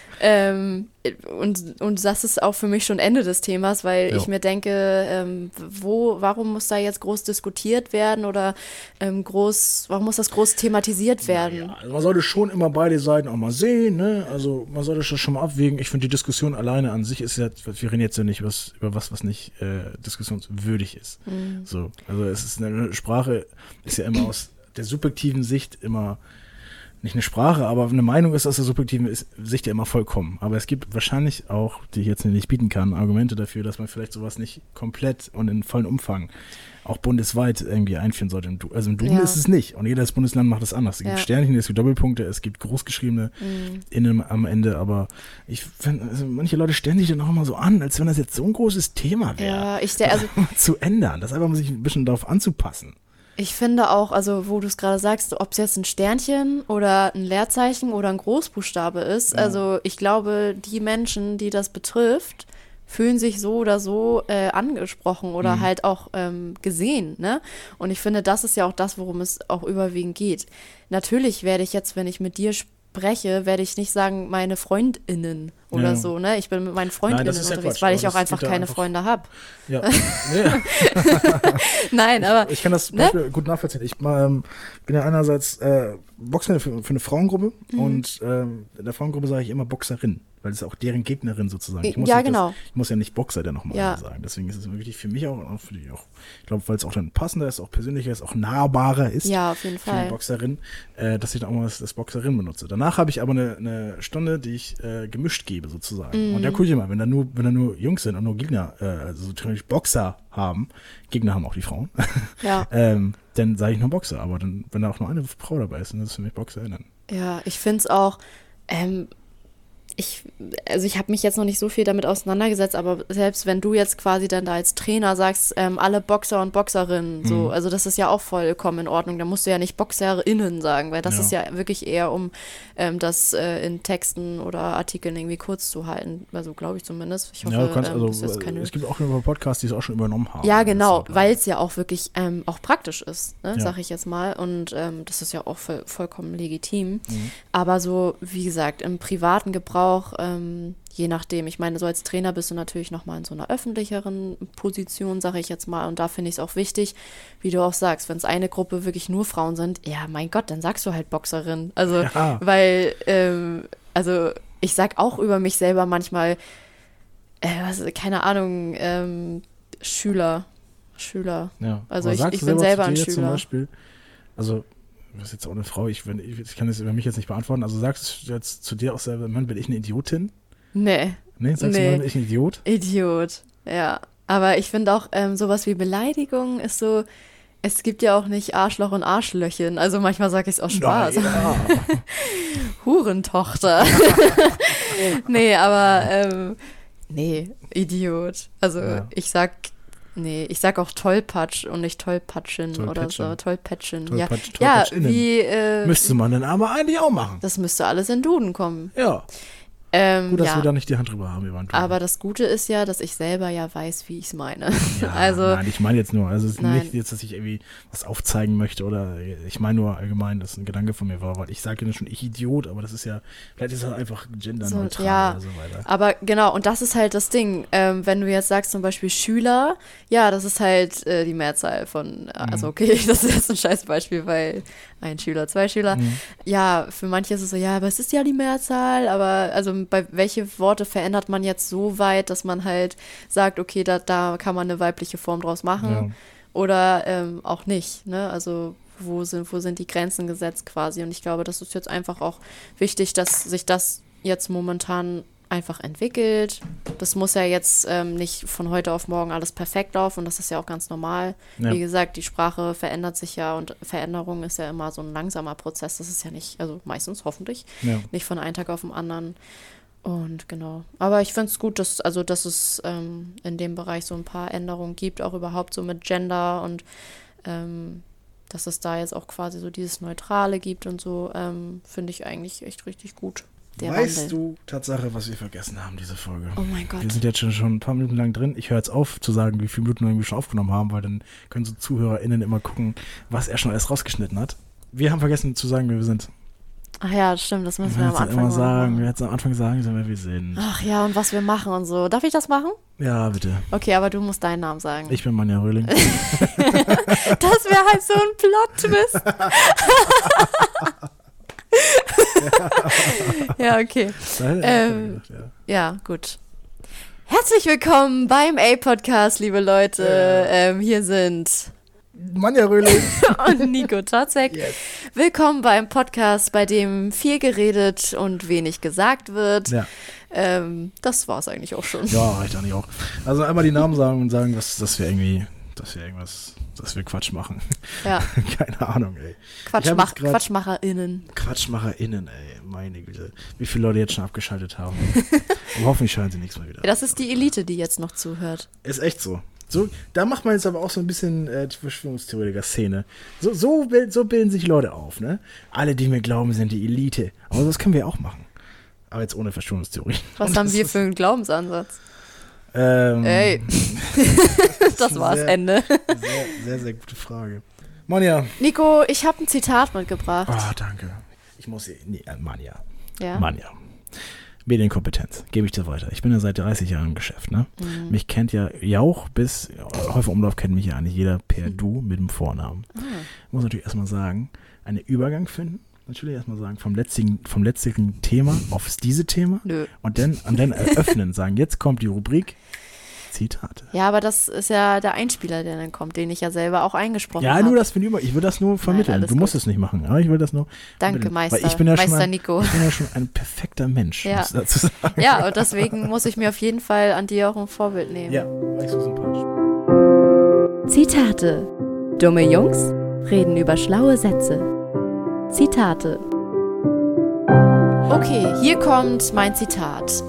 Und das ist auch für mich schon Ende des Themas, weil ich mir denke, warum muss da jetzt groß diskutiert werden oder warum muss das groß thematisiert werden? Ja, also man sollte schon immer beide Seiten auch mal sehen, ne? Also man sollte das schon mal abwägen. Ich finde, die Diskussion alleine an sich ist ja, wir reden jetzt ja nicht über was nicht diskussionswürdig ist. So, also es ist eine Sprache, ist ja immer aus der subjektiven Sicht immer nicht eine Sprache, aber eine Meinung ist aus der subjektiven Sicht ja immer vollkommen. Aber es gibt wahrscheinlich auch, die ich jetzt nicht bieten kann, Argumente dafür, dass man vielleicht sowas nicht komplett und in vollen Umfang auch bundesweit irgendwie einführen sollte. Also im Duden ist es nicht. Und jedes Bundesland macht es anders. Es gibt Sternchen, es gibt Doppelpunkte, es gibt großgeschriebene Innen am Ende. Aber ich finde, also manche Leute stellen sich dann auch immer so an, als wenn das jetzt so ein großes Thema wäre. Ja, zu ändern. Das einfach, um sich ein bisschen darauf anzupassen. Ich finde auch, also wo du es gerade sagst, ob es jetzt ein Sternchen oder ein Leerzeichen oder ein Großbuchstabe ist, also ich glaube, die Menschen, die das betrifft, fühlen sich so oder so angesprochen oder halt auch gesehen, ne? Und ich finde, das ist ja auch das, worum es auch überwiegend geht. Natürlich werde ich jetzt, wenn ich mit dir spreche, werde ich nicht sagen, meine FreundInnen oder so, ne? Ich bin mit meinen FreundInnen unterwegs, weil ich auch einfach keine Freunde habe. Ja. Nein, aber ich kann das Beispiel gut nachvollziehen. Ich bin ja einerseits Boxer für eine Frauengruppe und in der Frauengruppe sage ich immer Boxerin, weil es auch deren Gegnerin sozusagen. Ich muss ich muss ja nicht Boxer der nochmal sagen. Deswegen ist es wirklich für mich auch für die auch, ich glaube, weil es auch dann passender ist, auch persönlicher ist, auch nahbarer ist. Ja, auf jeden Fall. Für eine Boxerin, dass ich dann auch mal das Boxerin benutze. Danach habe ich aber eine Stunde, die ich gemischt gebe sozusagen. Und da gucke ich immer, wenn da nur Jungs sind und nur Gegner, also natürlich Boxer haben, Gegner haben auch die Frauen, dann sage ich nur Boxer. Aber dann, wenn da auch nur eine Frau dabei ist, dann ist es für mich Boxerin. Ja, ich finde es auch, ich habe mich jetzt noch nicht so viel damit auseinandergesetzt, aber selbst wenn du jetzt quasi dann da als Trainer sagst, alle Boxer und Boxerinnen, so, also das ist ja auch vollkommen in Ordnung. Da musst du ja nicht BoxerInnen sagen, weil das ist ja wirklich eher, um das in Texten oder Artikeln irgendwie kurz zu halten. Also glaube ich zumindest. Ich hoffe, es gibt auch Podcasts, die es auch schon übernommen haben. Ja, genau, weil es ja auch wirklich auch praktisch ist, ne, sag ich jetzt mal. Und das ist ja auch vollkommen legitim. Aber so, wie gesagt, im privaten Gebrauch, je nachdem, ich meine, so als Trainer bist du natürlich nochmal in so einer öffentlicheren Position, sage ich jetzt mal, und da finde ich es auch wichtig, wie du auch sagst, wenn es eine Gruppe wirklich nur Frauen sind, ja, mein Gott, dann sagst du halt Boxerin, also, weil, also, ich sag auch über mich selber manchmal, keine Ahnung, Schüler, also ich bin selber ein Schüler. Zum Beispiel, also, das ist jetzt auch eine Frau, ich kann das über mich jetzt nicht beantworten. Also sagst du jetzt zu dir auch selber, Mann, bin ich eine Idiotin? Nee. Nee, sagst du, Mann, bin ich ein Idiot? Idiot, ja. Aber ich finde auch, sowas wie Beleidigung ist so, es gibt ja auch nicht Arschloch und Arschlöchen. Also manchmal sage ich es auch Spaß. Ja. Hurentochter. Nee, aber, Idiot. Also ich sag auch Tollpatsch und nicht Tollpatschin oder so. Tollpatschin. Müsste man dann aber eigentlich auch machen. Das müsste alles in Duden kommen. Ja. Gut, dass wir da nicht die Hand drüber haben, eventuell. Aber das Gute ist ja, dass ich selber ja weiß, wie ich es meine. Ja, also, nein, ich meine jetzt nur, also es ist nicht jetzt, dass ich irgendwie was aufzeigen möchte oder ich meine nur allgemein, dass ein Gedanke von mir war, weil ich sage ja schon, ich Idiot, aber das ist ja, vielleicht ist das einfach genderneutral oder so weiter. Aber genau, und das ist halt das Ding, wenn du jetzt sagst zum Beispiel Schüler, ja, das ist halt die Mehrzahl von, also okay, das ist jetzt ein scheiß Beispiel, weil ein Schüler, zwei Schüler, ja, für manche ist es so, ja, aber es ist ja die Mehrzahl, aber also welche Worte verändert man jetzt so weit, dass man halt sagt, okay, da kann man eine weibliche Form draus machen oder auch nicht, ne? Also wo sind die Grenzen gesetzt quasi? Und ich glaube, das ist jetzt einfach auch wichtig, dass sich das jetzt momentan einfach entwickelt. Das muss ja jetzt nicht von heute auf morgen alles perfekt laufen und das ist ja auch ganz normal. Ja. Wie gesagt, die Sprache verändert sich ja und Veränderung ist ja immer so ein langsamer Prozess. Das ist ja nicht, also meistens hoffentlich, nicht von einem Tag auf den anderen. Und genau. Aber ich finde es gut, dass es in dem Bereich so ein paar Änderungen gibt, auch überhaupt so mit Gender und dass es da jetzt auch quasi so dieses Neutrale gibt und so, finde ich eigentlich echt richtig gut. Weißt du, Tatsache, was wir vergessen haben, diese Folge? Oh mein Gott. Wir sind jetzt schon ein paar Minuten lang drin. Ich höre jetzt auf zu sagen, wie viele Minuten wir schon aufgenommen haben, weil dann können so ZuhörerInnen immer gucken, was er schon alles rausgeschnitten hat. Wir haben vergessen zu sagen, wer wir sind. Ach ja, stimmt, das müssen wir am Anfang sagen. Wir hätten am Anfang sagen, wer wir sind. Ach ja, und was wir machen und so. Darf ich das machen? Ja, bitte. Okay, aber du musst deinen Namen sagen. Ich bin Manja Röhling. Das wäre halt so ein Plot-Twist. Ja, okay. Ja, gut. Herzlich willkommen beim A-Podcast, liebe Leute. Hier sind Manja Röhling und Nico Totzek. Yes. Willkommen beim Podcast, bei dem viel geredet und wenig gesagt wird. Ja. Das war's eigentlich auch schon. Ja, reicht eigentlich auch. Also einmal die Namen sagen und sagen, dass wir Quatsch machen. Ja. Keine Ahnung, ey. QuatschmacherInnen. QuatschmacherInnen, ey. Meine Güte. Wie viele Leute jetzt schon abgeschaltet haben. Und hoffentlich schalten sie nichts mehr wieder. Das ist die Elite, die jetzt noch zuhört. Ist echt so. Da macht man jetzt aber auch so ein bisschen Verschwörungstheoretiker-Szene. So bilden sich Leute auf, ne? Alle, die mir glauben, sind die Elite. Aber das können wir auch machen. Aber jetzt ohne Verschwörungstheorie. Was haben wir für einen Glaubensansatz? Ey. Das war's, Ende. Sehr, sehr gute Frage. Manja. Nico, ich habe ein Zitat mitgebracht. Oh, danke. Manja. Ja? Manja. Medienkompetenz, gebe ich dir weiter. Ich bin ja seit 30 Jahren im Geschäft, ne? Mhm. Mich kennt ja Jauch bis Häufer Umlauf kennt mich ja eigentlich jeder per Du mit dem Vornamen. Ich muss natürlich erstmal sagen, einen Übergang finden. Natürlich erstmal sagen, vom letzten Thema auf diese Thema. Nö. Und dann eröffnen, sagen, jetzt kommt die Rubrik Zitate. Ja, aber das ist ja der Einspieler, der dann kommt, den ich ja selber auch eingesprochen habe. Ja, nur das für ich will das nur vermitteln. Nein, du musst es nicht machen, aber ich will das nur Danke, Meister. Weil ich bin ja Meister Nico. Ich bin ja schon ein perfekter Mensch, ja. muss ich dazu sagen. Ja, und deswegen muss ich mir auf jeden Fall an dir auch ein Vorbild nehmen. Ja, war ich so sympathisch. Zitate. Dumme Jungs reden über schlaue Sätze. Zitate. Okay, hier kommt mein Zitat.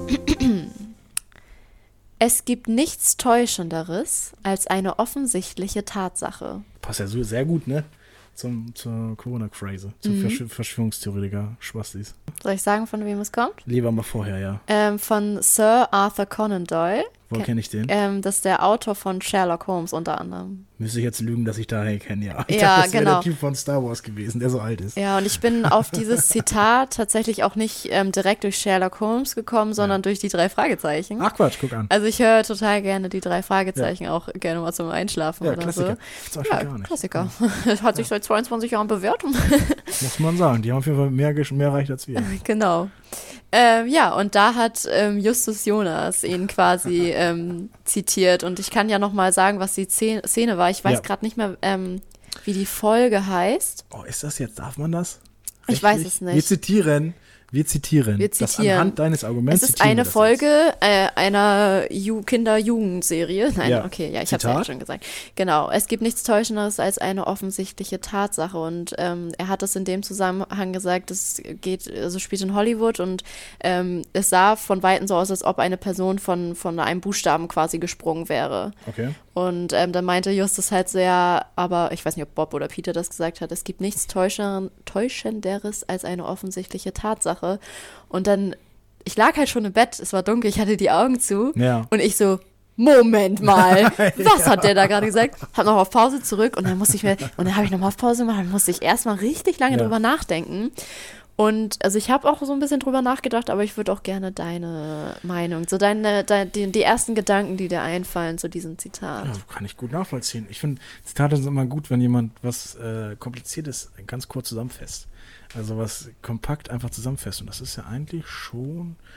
Es gibt nichts Täuschenderes als eine offensichtliche Tatsache. Passt ja so sehr gut, ne? Zur Corona-Phrase, zum Verschwörungstheoretiker Schwastis. Soll ich sagen, von wem es kommt? Lieber mal vorher, ja. Von Sir Arthur Conan Doyle. Woher kenne ich den? Das ist der Autor von Sherlock Holmes unter anderem. Müsste ich jetzt lügen, dass ich daher kenne, ja. Ich dachte, das wäre der Typ von Star Wars gewesen, der so alt ist. Ja, und ich bin auf dieses Zitat tatsächlich auch nicht direkt durch Sherlock Holmes gekommen, sondern durch die 3 Fragezeichen. Ach Quatsch, guck an. Also ich höre total gerne die 3 Fragezeichen, auch gerne mal zum Einschlafen oder Klassiker. so. Gar nicht. Klassiker. Das hat sich seit 22 Jahren bewährt. Muss man sagen, die haben auf jeden Fall mehr erreicht als wir. Genau. Ja, und da hat Justus Jonas ihn quasi zitiert. Und ich kann ja noch mal sagen, was die Szene war. Ich weiß gerade nicht mehr, wie die Folge heißt. Oh, ist das jetzt, darf man das? Ich weiß es nicht. Wir zitieren. Das anhand deines Arguments. Es ist eine Folge einer Kinder-Jugendserie. Nein, ja. Okay, ja, ich habe es ja schon gesagt. Genau, es gibt nichts Täuschenderes als eine offensichtliche Tatsache. Und er hat es in dem Zusammenhang gesagt, es spielt in Hollywood und es sah von Weitem so aus, als ob eine Person von einem Buchstaben quasi gesprungen wäre. Okay. Und dann meinte Justus halt so, ja, aber ich weiß nicht, ob Bob oder Peter das gesagt hat, es gibt nichts Täuschenderes als eine offensichtliche Tatsache. Und dann, ich lag halt schon im Bett, es war dunkel, ich hatte die Augen zu und ich so, Moment mal, was hat der da gerade gesagt? Hab noch auf Pause zurück und dann habe ich nochmal auf Pause gemacht, dann musste ich erstmal richtig lange drüber nachdenken. Und also ich habe auch so ein bisschen drüber nachgedacht, aber ich würde auch gerne deine Meinung, so die ersten Gedanken, die dir einfallen zu diesem Zitat. Ja, kann ich gut nachvollziehen. Ich finde, Zitate sind immer gut, wenn jemand was Kompliziertes ganz kurz zusammenfasst. Also was kompakt einfach zusammenfasst. Und das ist ja eigentlich schon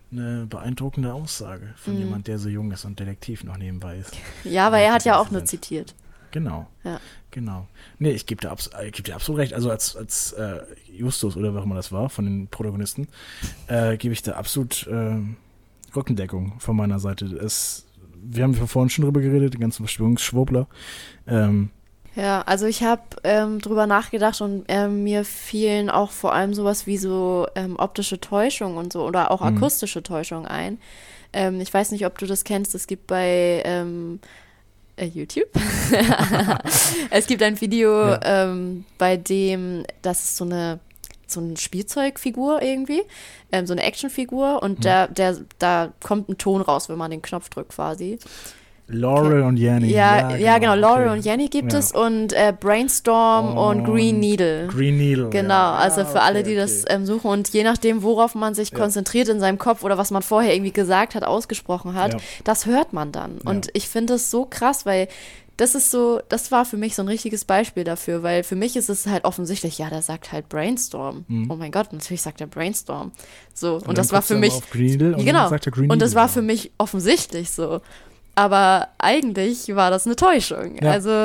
eine beeindruckende Aussage von jemand, der so jung ist und Detektiv noch nebenbei ist. Ja, aber er hat ja auch nur zitiert. Genau. Ja. Genau. Nee, ich gebe dir absolut recht. Also als Justus oder wer auch immer das war, von den Protagonisten, gebe ich da absolut Rückendeckung von meiner Seite. Wir haben vorhin schon drüber geredet, die ganzen Verschwörungsschwurbler. Ja, also ich habe drüber nachgedacht und mir fielen auch vor allem sowas wie so optische Täuschung und so oder auch akustische Täuschung ein. Ich weiß nicht, ob du das kennst, es gibt bei YouTube. Es gibt ein Video, bei dem, das ist so eine Spielzeugfigur irgendwie, so eine Actionfigur und da kommt ein Ton raus, wenn man den Knopf drückt quasi. Laurel und Yanny. Ja, genau. Laurel und Yanny gibt es und Brainstorm und Green Needle. Green Needle. Genau, also für alle, die das suchen und je nachdem, worauf man sich konzentriert in seinem Kopf oder was man vorher irgendwie gesagt hat, ausgesprochen hat, das hört man dann. Und ich finde es so krass, weil das war für mich so ein richtiges Beispiel dafür, weil für mich ist es halt offensichtlich, der sagt halt Brainstorm. Oh mein Gott, natürlich sagt er Brainstorm. So, und das war für mich, genau, und das war für mich offensichtlich so. Aber eigentlich war das eine Täuschung. Ja. Also,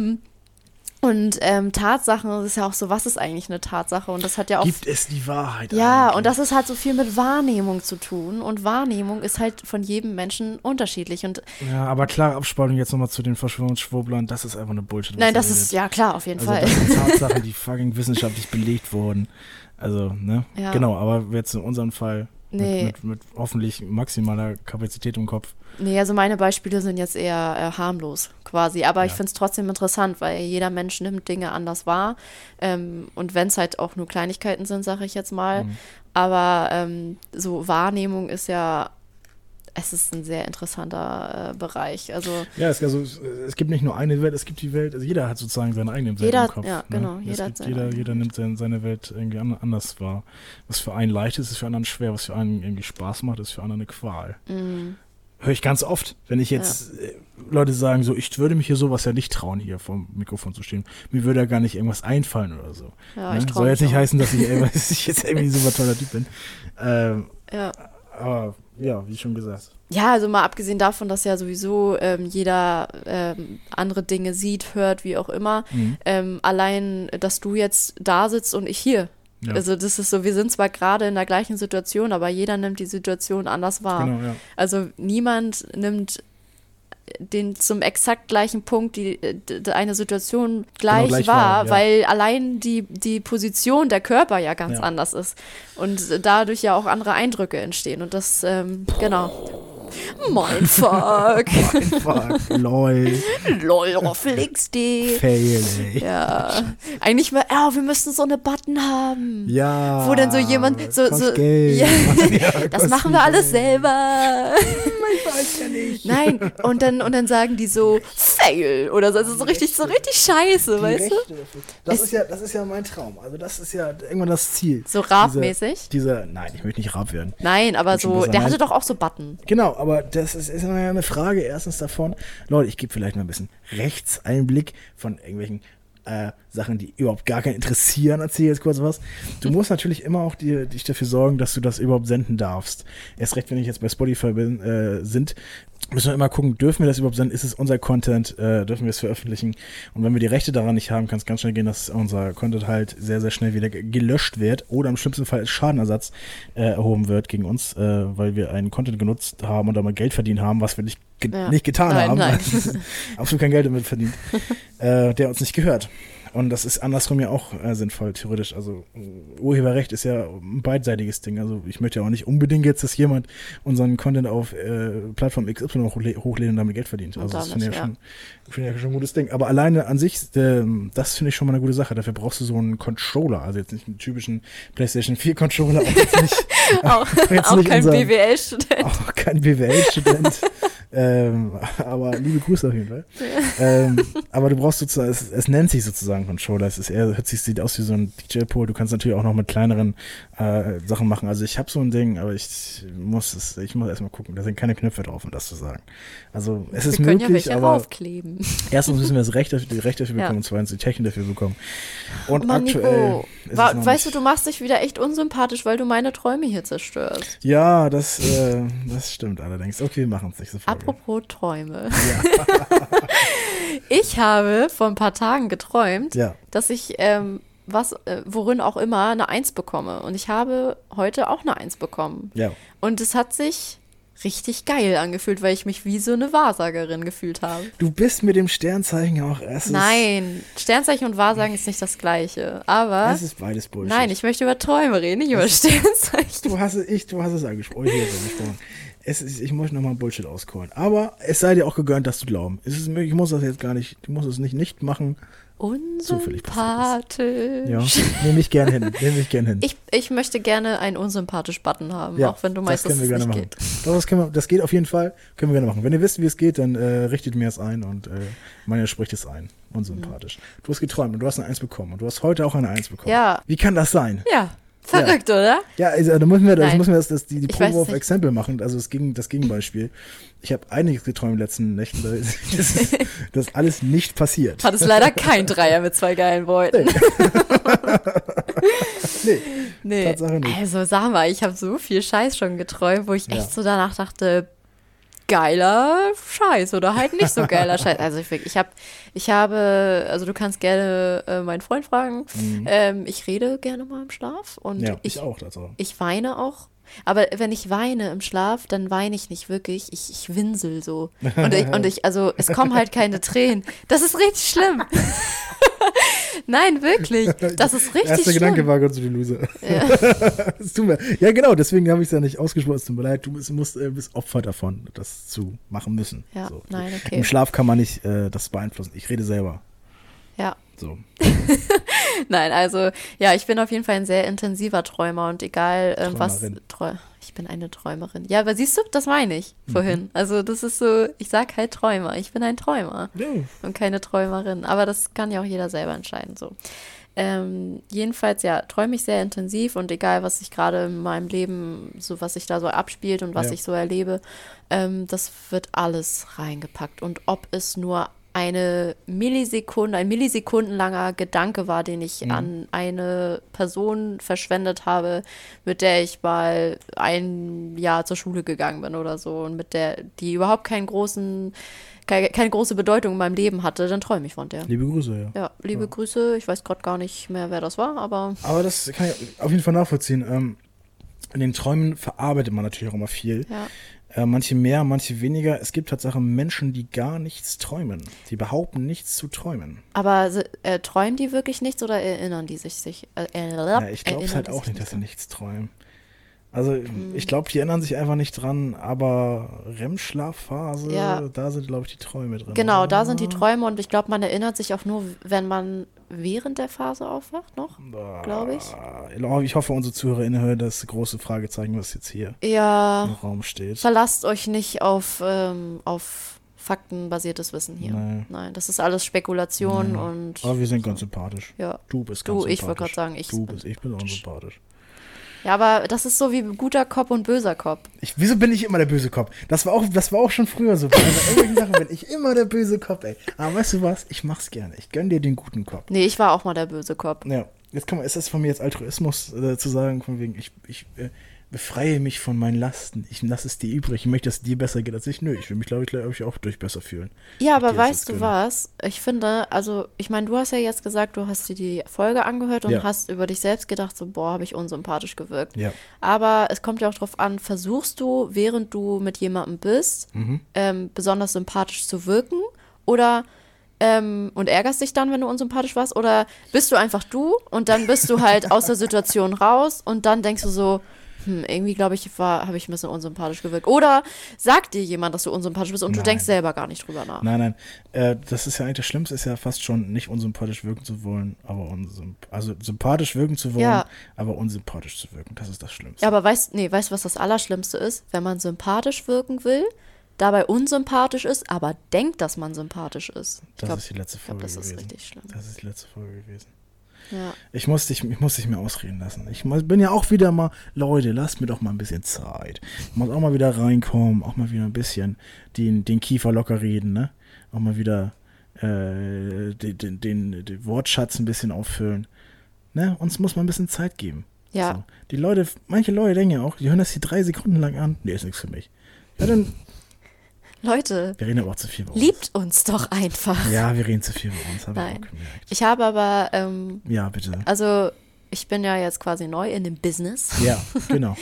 Tatsachen, das ist ja auch so, was ist eigentlich eine Tatsache? Und das hat ja auch. Gibt es die Wahrheit? Ja, eigentlich? Und das ist halt so viel mit Wahrnehmung zu tun. Und Wahrnehmung ist halt von jedem Menschen unterschiedlich. Und ja, aber klare Abspaltung jetzt nochmal zu den Verschwörungsschwurblern, das ist einfach eine Bullshit. Nein, das ist, ja klar, auf jeden Fall. Das sind Tatsachen, die fucking wissenschaftlich belegt wurden. Also, ne? Ja. Genau, aber jetzt in unserem Fall mit hoffentlich maximaler Kapazität im Kopf. Nee, also meine Beispiele sind jetzt eher harmlos quasi, aber ich finde es trotzdem interessant, weil jeder Mensch nimmt Dinge anders wahr und wenn es halt auch nur Kleinigkeiten sind, sage ich jetzt mal, aber so Wahrnehmung ist ja, es ist ein sehr interessanter Bereich. Also ja, es gibt nicht nur eine Welt, es gibt die Welt, also jeder hat sozusagen seine eigene Welt im Kopf. Ja, genau. Jeder nimmt seine Welt irgendwie anders wahr. Was für einen leicht ist für anderen schwer, was für einen irgendwie Spaß macht, ist für anderen eine Qual. Höre ich ganz oft, wenn ich jetzt Leute sagen, so, ich würde mich hier sowas ja nicht trauen, hier vor dem Mikrofon zu stehen. Mir würde ja gar nicht irgendwas einfallen oder so. Ja, ich soll jetzt nicht heißen, dass ich jetzt irgendwie so ein toller Typ bin. Aber ja, wie schon gesagt. Ja, also mal abgesehen davon, dass ja sowieso jeder andere Dinge sieht, hört, wie auch immer. Allein, dass du jetzt da sitzt und ich hier. Ja. Also das ist so, wir sind zwar gerade in der gleichen Situation, aber jeder nimmt die Situation anders wahr. Genau, ja. Also niemand nimmt den zum exakt gleichen Punkt eine Situation gleich wahr, weil allein die Position der Körper ja ganz anders ist und dadurch ja auch andere Eindrücke entstehen und das, genau. Mindfuck. Lol, Rofflix.de. Fail, ey. Ja. Eigentlich mal, wir müssten so eine Button haben. Ja. Wo dann so jemand so Geld. Das machen wir alles selber. Ich weiß ja nicht. Nein, und dann sagen die so Fail oder so, also so richtig scheiße, weißt du? Das ist ja mein Traum. Also das ist ja irgendwann das Ziel. So Raab-mäßig? Nein, ich möchte nicht Raab werden. Nein, aber so, der hatte doch auch so Button. Genau, aber das ist immer eine Frage erstens davon. Leute, ich gebe vielleicht mal ein bisschen Rechtseinblick von irgendwelchen Sachen, die überhaupt gar keinen interessieren, erzähle jetzt kurz was. Du musst natürlich immer auch dich dafür sorgen, dass du das überhaupt senden darfst. Erst recht, wenn ich jetzt bei Spotify bin, müssen wir immer gucken, dürfen wir das überhaupt senden? Ist es unser Content? Dürfen wir es veröffentlichen? Und wenn wir die Rechte daran nicht haben, kann es ganz schnell gehen, dass unser Content halt sehr, sehr schnell wieder gelöscht wird oder im schlimmsten Fall als Schadenersatz erhoben wird gegen uns, weil wir einen Content genutzt haben und damit Geld verdient haben, was wir nicht getan haben. Nein. Absolut kein Geld damit verdient, der uns nicht gehört. Und das ist andersrum ja auch sinnvoll, theoretisch. Also Urheberrecht ist ja ein beidseitiges Ding. Also ich möchte ja auch nicht unbedingt jetzt, dass jemand unseren Content auf Plattform XY hochlädt und damit Geld verdient. Also das finde ich ja schon ein gutes Ding. Aber alleine an sich, das finde ich schon mal eine gute Sache. Dafür brauchst du so einen Controller. Also jetzt nicht einen typischen PlayStation 4 Controller. Auch jetzt nicht, auch kein BWL-Student. Auch kein BWL-Student. Aber liebe Grüße auf jeden Fall. Aber du brauchst sozusagen, es nennt sich sozusagen Controller. Es ist eher, sieht aus wie so ein DJ-Pool. Du kannst natürlich auch noch mit kleineren Sachen machen. Also ich habe so ein Ding, aber ich muss erstmal gucken. Da sind keine Knöpfe drauf, um das zu sagen. Also es ist möglich, ja aber raufkleben. Erstens müssen wir die Rechte dafür bekommen und zweitens die Technik dafür bekommen. Und Mann, aktuell... Nico. Weißt du, du machst dich wieder echt unsympathisch, weil du meine Träume hier zerstörst. Ja, das stimmt allerdings. Okay, wir machen es nicht so viel. Apropos Träume. Ja. Ich habe vor ein paar Tagen geträumt, dass ich worin auch immer eine 1 bekomme. Und ich habe heute auch eine 1 bekommen. Ja. Und es hat sich richtig geil angefühlt, weil ich mich wie so eine Wahrsagerin gefühlt habe. Du bist mit dem Sternzeichen auch erst. Nein, Sternzeichen und Wahrsagen ist nicht das Gleiche. Aber. Das ist beides Bullshit. Nein, ich möchte über Träume reden, nicht über Sternzeichen. Du hast es angesprochen. Ich muss nochmal Bullshit auscallen. Aber es sei dir auch gegönnt, das zu glauben. Ich muss das jetzt gar nicht, du musst es nicht machen. Unsympathisch. Ja, nehme ich gern hin. Ich möchte gerne einen Unsympathisch-Button haben, ja, auch wenn du meinst, dass es nicht geht. Doch, das geht auf jeden Fall, können wir gerne machen. Wenn ihr wisst, wie es geht, dann richtet mir es ein und Manja spricht es ein. Unsympathisch. Du hast geträumt und du hast eine 1 bekommen und du hast heute auch eine 1 bekommen. Ja. Wie kann das sein? Ja. Verrückt, oder? Ja, also da müssen wir die Probe auf Exempel machen, also das Gegenbeispiel. Ich habe einiges geträumt in den letzten Nächten, das ist alles nicht passiert. Hat es leider kein Dreier mit 2 geilen Beuten. Nee. Tatsache nicht. Also sag mal, ich habe so viel Scheiß schon geträumt, wo ich echt so danach dachte, geiler Scheiß oder halt nicht so geiler Scheiß. Also ich habe, also du kannst gerne meinen Freund fragen. Ich rede gerne mal im Schlaf und ich auch dazu. Ich weine auch. Aber wenn ich weine im Schlaf, dann weine ich nicht wirklich. Ich winsel so. Also es kommen halt keine Tränen. Das ist richtig schlimm. Nein, wirklich. Das ist richtig schlimm. Erster Gedanke war Gott, du Loser. Ja. Das tut mir. Ja, genau, deswegen habe ich es ja nicht ausgesprochen. Es tut mir leid, du bist Opfer davon, das zu machen müssen. Ja, so. Nein, okay. Im Schlaf kann man nicht das beeinflussen. Ich rede selber. Ja. So. Nein, also, ja, ich bin auf jeden Fall ein sehr intensiver Träumer und egal, ich bin eine Träumerin. Ja, aber siehst du, das meine ich vorhin. Also, das ist so, ich sag halt Träumer. Ich bin ein Träumer und keine Träumerin. Aber das kann ja auch jeder selber entscheiden, so. Jedenfalls, ja, träume ich sehr intensiv und egal, was sich gerade in meinem Leben, so was sich da so abspielt und was ich so erlebe, das wird alles reingepackt. Und ob es nur ein millisekundenlanger Gedanke war, den ich an eine Person verschwendet habe, mit der ich mal ein Jahr zur Schule gegangen bin oder so und die überhaupt keine große Bedeutung in meinem Leben hatte, dann träume ich von der. Liebe Grüße, ja. Ja, liebe Grüße. Ich weiß gerade gar nicht mehr, wer das war, aber... Aber das kann ich auf jeden Fall nachvollziehen. In den Träumen verarbeitet man natürlich auch immer viel. Ja. Manche mehr, manche weniger. Es gibt tatsächlich Menschen, die gar nichts träumen. Die behaupten, nichts zu träumen. Aber träumen die wirklich nichts oder erinnern die sich? Ich glaube es halt auch nicht, dass sie nichts träumen. Also ich glaube, die erinnern sich einfach nicht dran, aber REM-Schlafphase, da sind, glaube ich, die Träume drin. Genau, da sind die Träume und ich glaube, man erinnert sich auch nur, wenn man während der Phase aufwacht noch, glaube ich. Ich hoffe, unsere ZuhörerInnen hören das große Fragezeichen, was jetzt hier im Raum steht. Verlasst euch nicht auf faktenbasiertes Wissen hier. Nein, das ist alles Spekulation und... Aber wir sind ganz sympathisch. Ja. Du bist ganz sympathisch. Ich wollte gerade sagen, ich bin unsympathisch. Ja, aber das ist so wie guter Cop und böser Cop. Wieso bin ich immer der böse Cop? Das war auch schon früher so. Bei irgendwelchen Sachen bin ich immer der böse Cop, ey. Aber weißt du was? Ich mach's gerne. Ich gönn dir den guten Cop. Nee, ich war auch mal der böse Cop. Ja, ist das von mir jetzt Altruismus zu sagen, von wegen, ich befreie mich von meinen Lasten. Ich lasse es dir übrig. Ich möchte, dass es dir besser geht als ich. Nö, ich will mich, glaube ich, auch durch besser fühlen. Ja, aber weißt du was? Ich finde, also, ich meine, du hast ja jetzt gesagt, du hast dir die Folge angehört und hast über dich selbst gedacht, so, boah, habe ich unsympathisch gewirkt. Ja. Aber es kommt ja auch drauf an, versuchst du, während du mit jemandem bist, besonders sympathisch zu wirken oder und ärgerst dich dann, wenn du unsympathisch warst? Oder bist du einfach du und dann bist du halt aus der Situation raus und dann denkst du so, irgendwie, glaube ich, habe ich ein bisschen unsympathisch gewirkt. Oder sagt dir jemand, dass du unsympathisch bist und du denkst selber gar nicht drüber nach. Nein. Das ist ja eigentlich das Schlimmste, ist ja fast schon nicht unsympathisch wirken zu wollen, aber sympathisch wirken zu wollen, aber unsympathisch zu wirken. Das ist das Schlimmste. Ja, aber weißt du, was das Allerschlimmste ist? Wenn man sympathisch wirken will, dabei unsympathisch ist, aber denkt, dass man sympathisch ist. Das ist die letzte Folge gewesen. Das ist richtig schlimm. Das ist die letzte Folge gewesen. Ja. Ich muss dich mir ausreden lassen. Ich bin ja auch wieder mal, Leute, lasst mir doch mal ein bisschen Zeit. Ich muss auch mal wieder reinkommen, auch mal wieder ein bisschen den Kiefer locker reden, ne? Auch mal wieder den Wortschatz ein bisschen auffüllen. Ne? Uns muss man ein bisschen Zeit geben. Ja. So. Die Leute, manche Leute denken ja auch, die hören das hier 3 Sekunden lang an. Nee, ist nichts für mich. Ja, dann. Leute, Wir reden aber auch zu viel bei uns. liebt uns doch einfach. Ja, wir reden zu viel bei uns, habe ich Nein. auch gemerkt. Ich habe aber, Ja, bitte. also ich bin ja jetzt quasi neu in dem Business. Ja, genau.